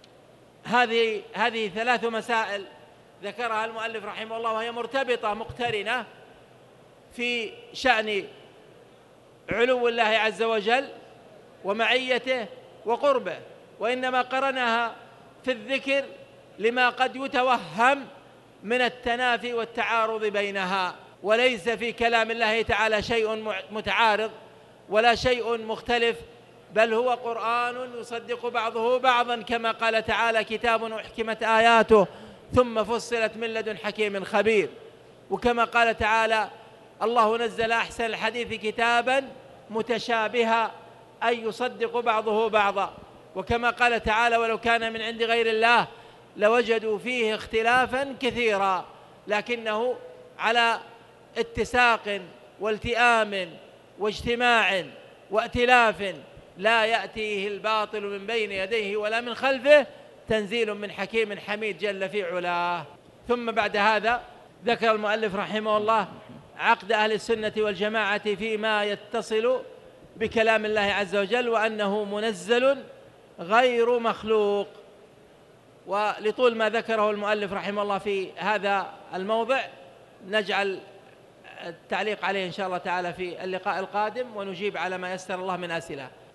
هذه 3 مسائل ذكرها المؤلف رحمه الله، وهي مرتبطة مقترنة في شأن علو الله عز وجل ومعيته وقربه، وإنما قرنها في الذكر لما قد يتوهم من التنافي والتعارض بينها، وليس في كلام الله تعالى شيء متعارض ولا شيء مختلف، بل هو قرآن يصدق بعضه بعضا، كما قال تعالى كتاب أحكمت آياته ثم فصلت من لدن حكيم خبير. وكما قال تعالى الله نزل أحسن الحديث كتابا متشابها أي يصدق بعضه بعضا. وكما قال تعالى ولو كان من عند غير الله لوجدوا فيه اختلافا كثيرا، لكنه على اتساق والتئام واجتماع وائتلاف لا يأتيه الباطل من بين يديه ولا من خلفه تنزيل من حكيم حميد جل في علاه. ثم بعد هذا ذكر المؤلف رحمه الله عقد أهل السنة والجماعة فيما يتصل بكلام الله عز وجل، وأنه منزل غير مخلوق. ولطول ما ذكره المؤلف رحمه الله في هذا الموضع نجعل التعليق عليه إن شاء الله تعالى في اللقاء القادم، ونجيب على ما يسر الله من أسئلة.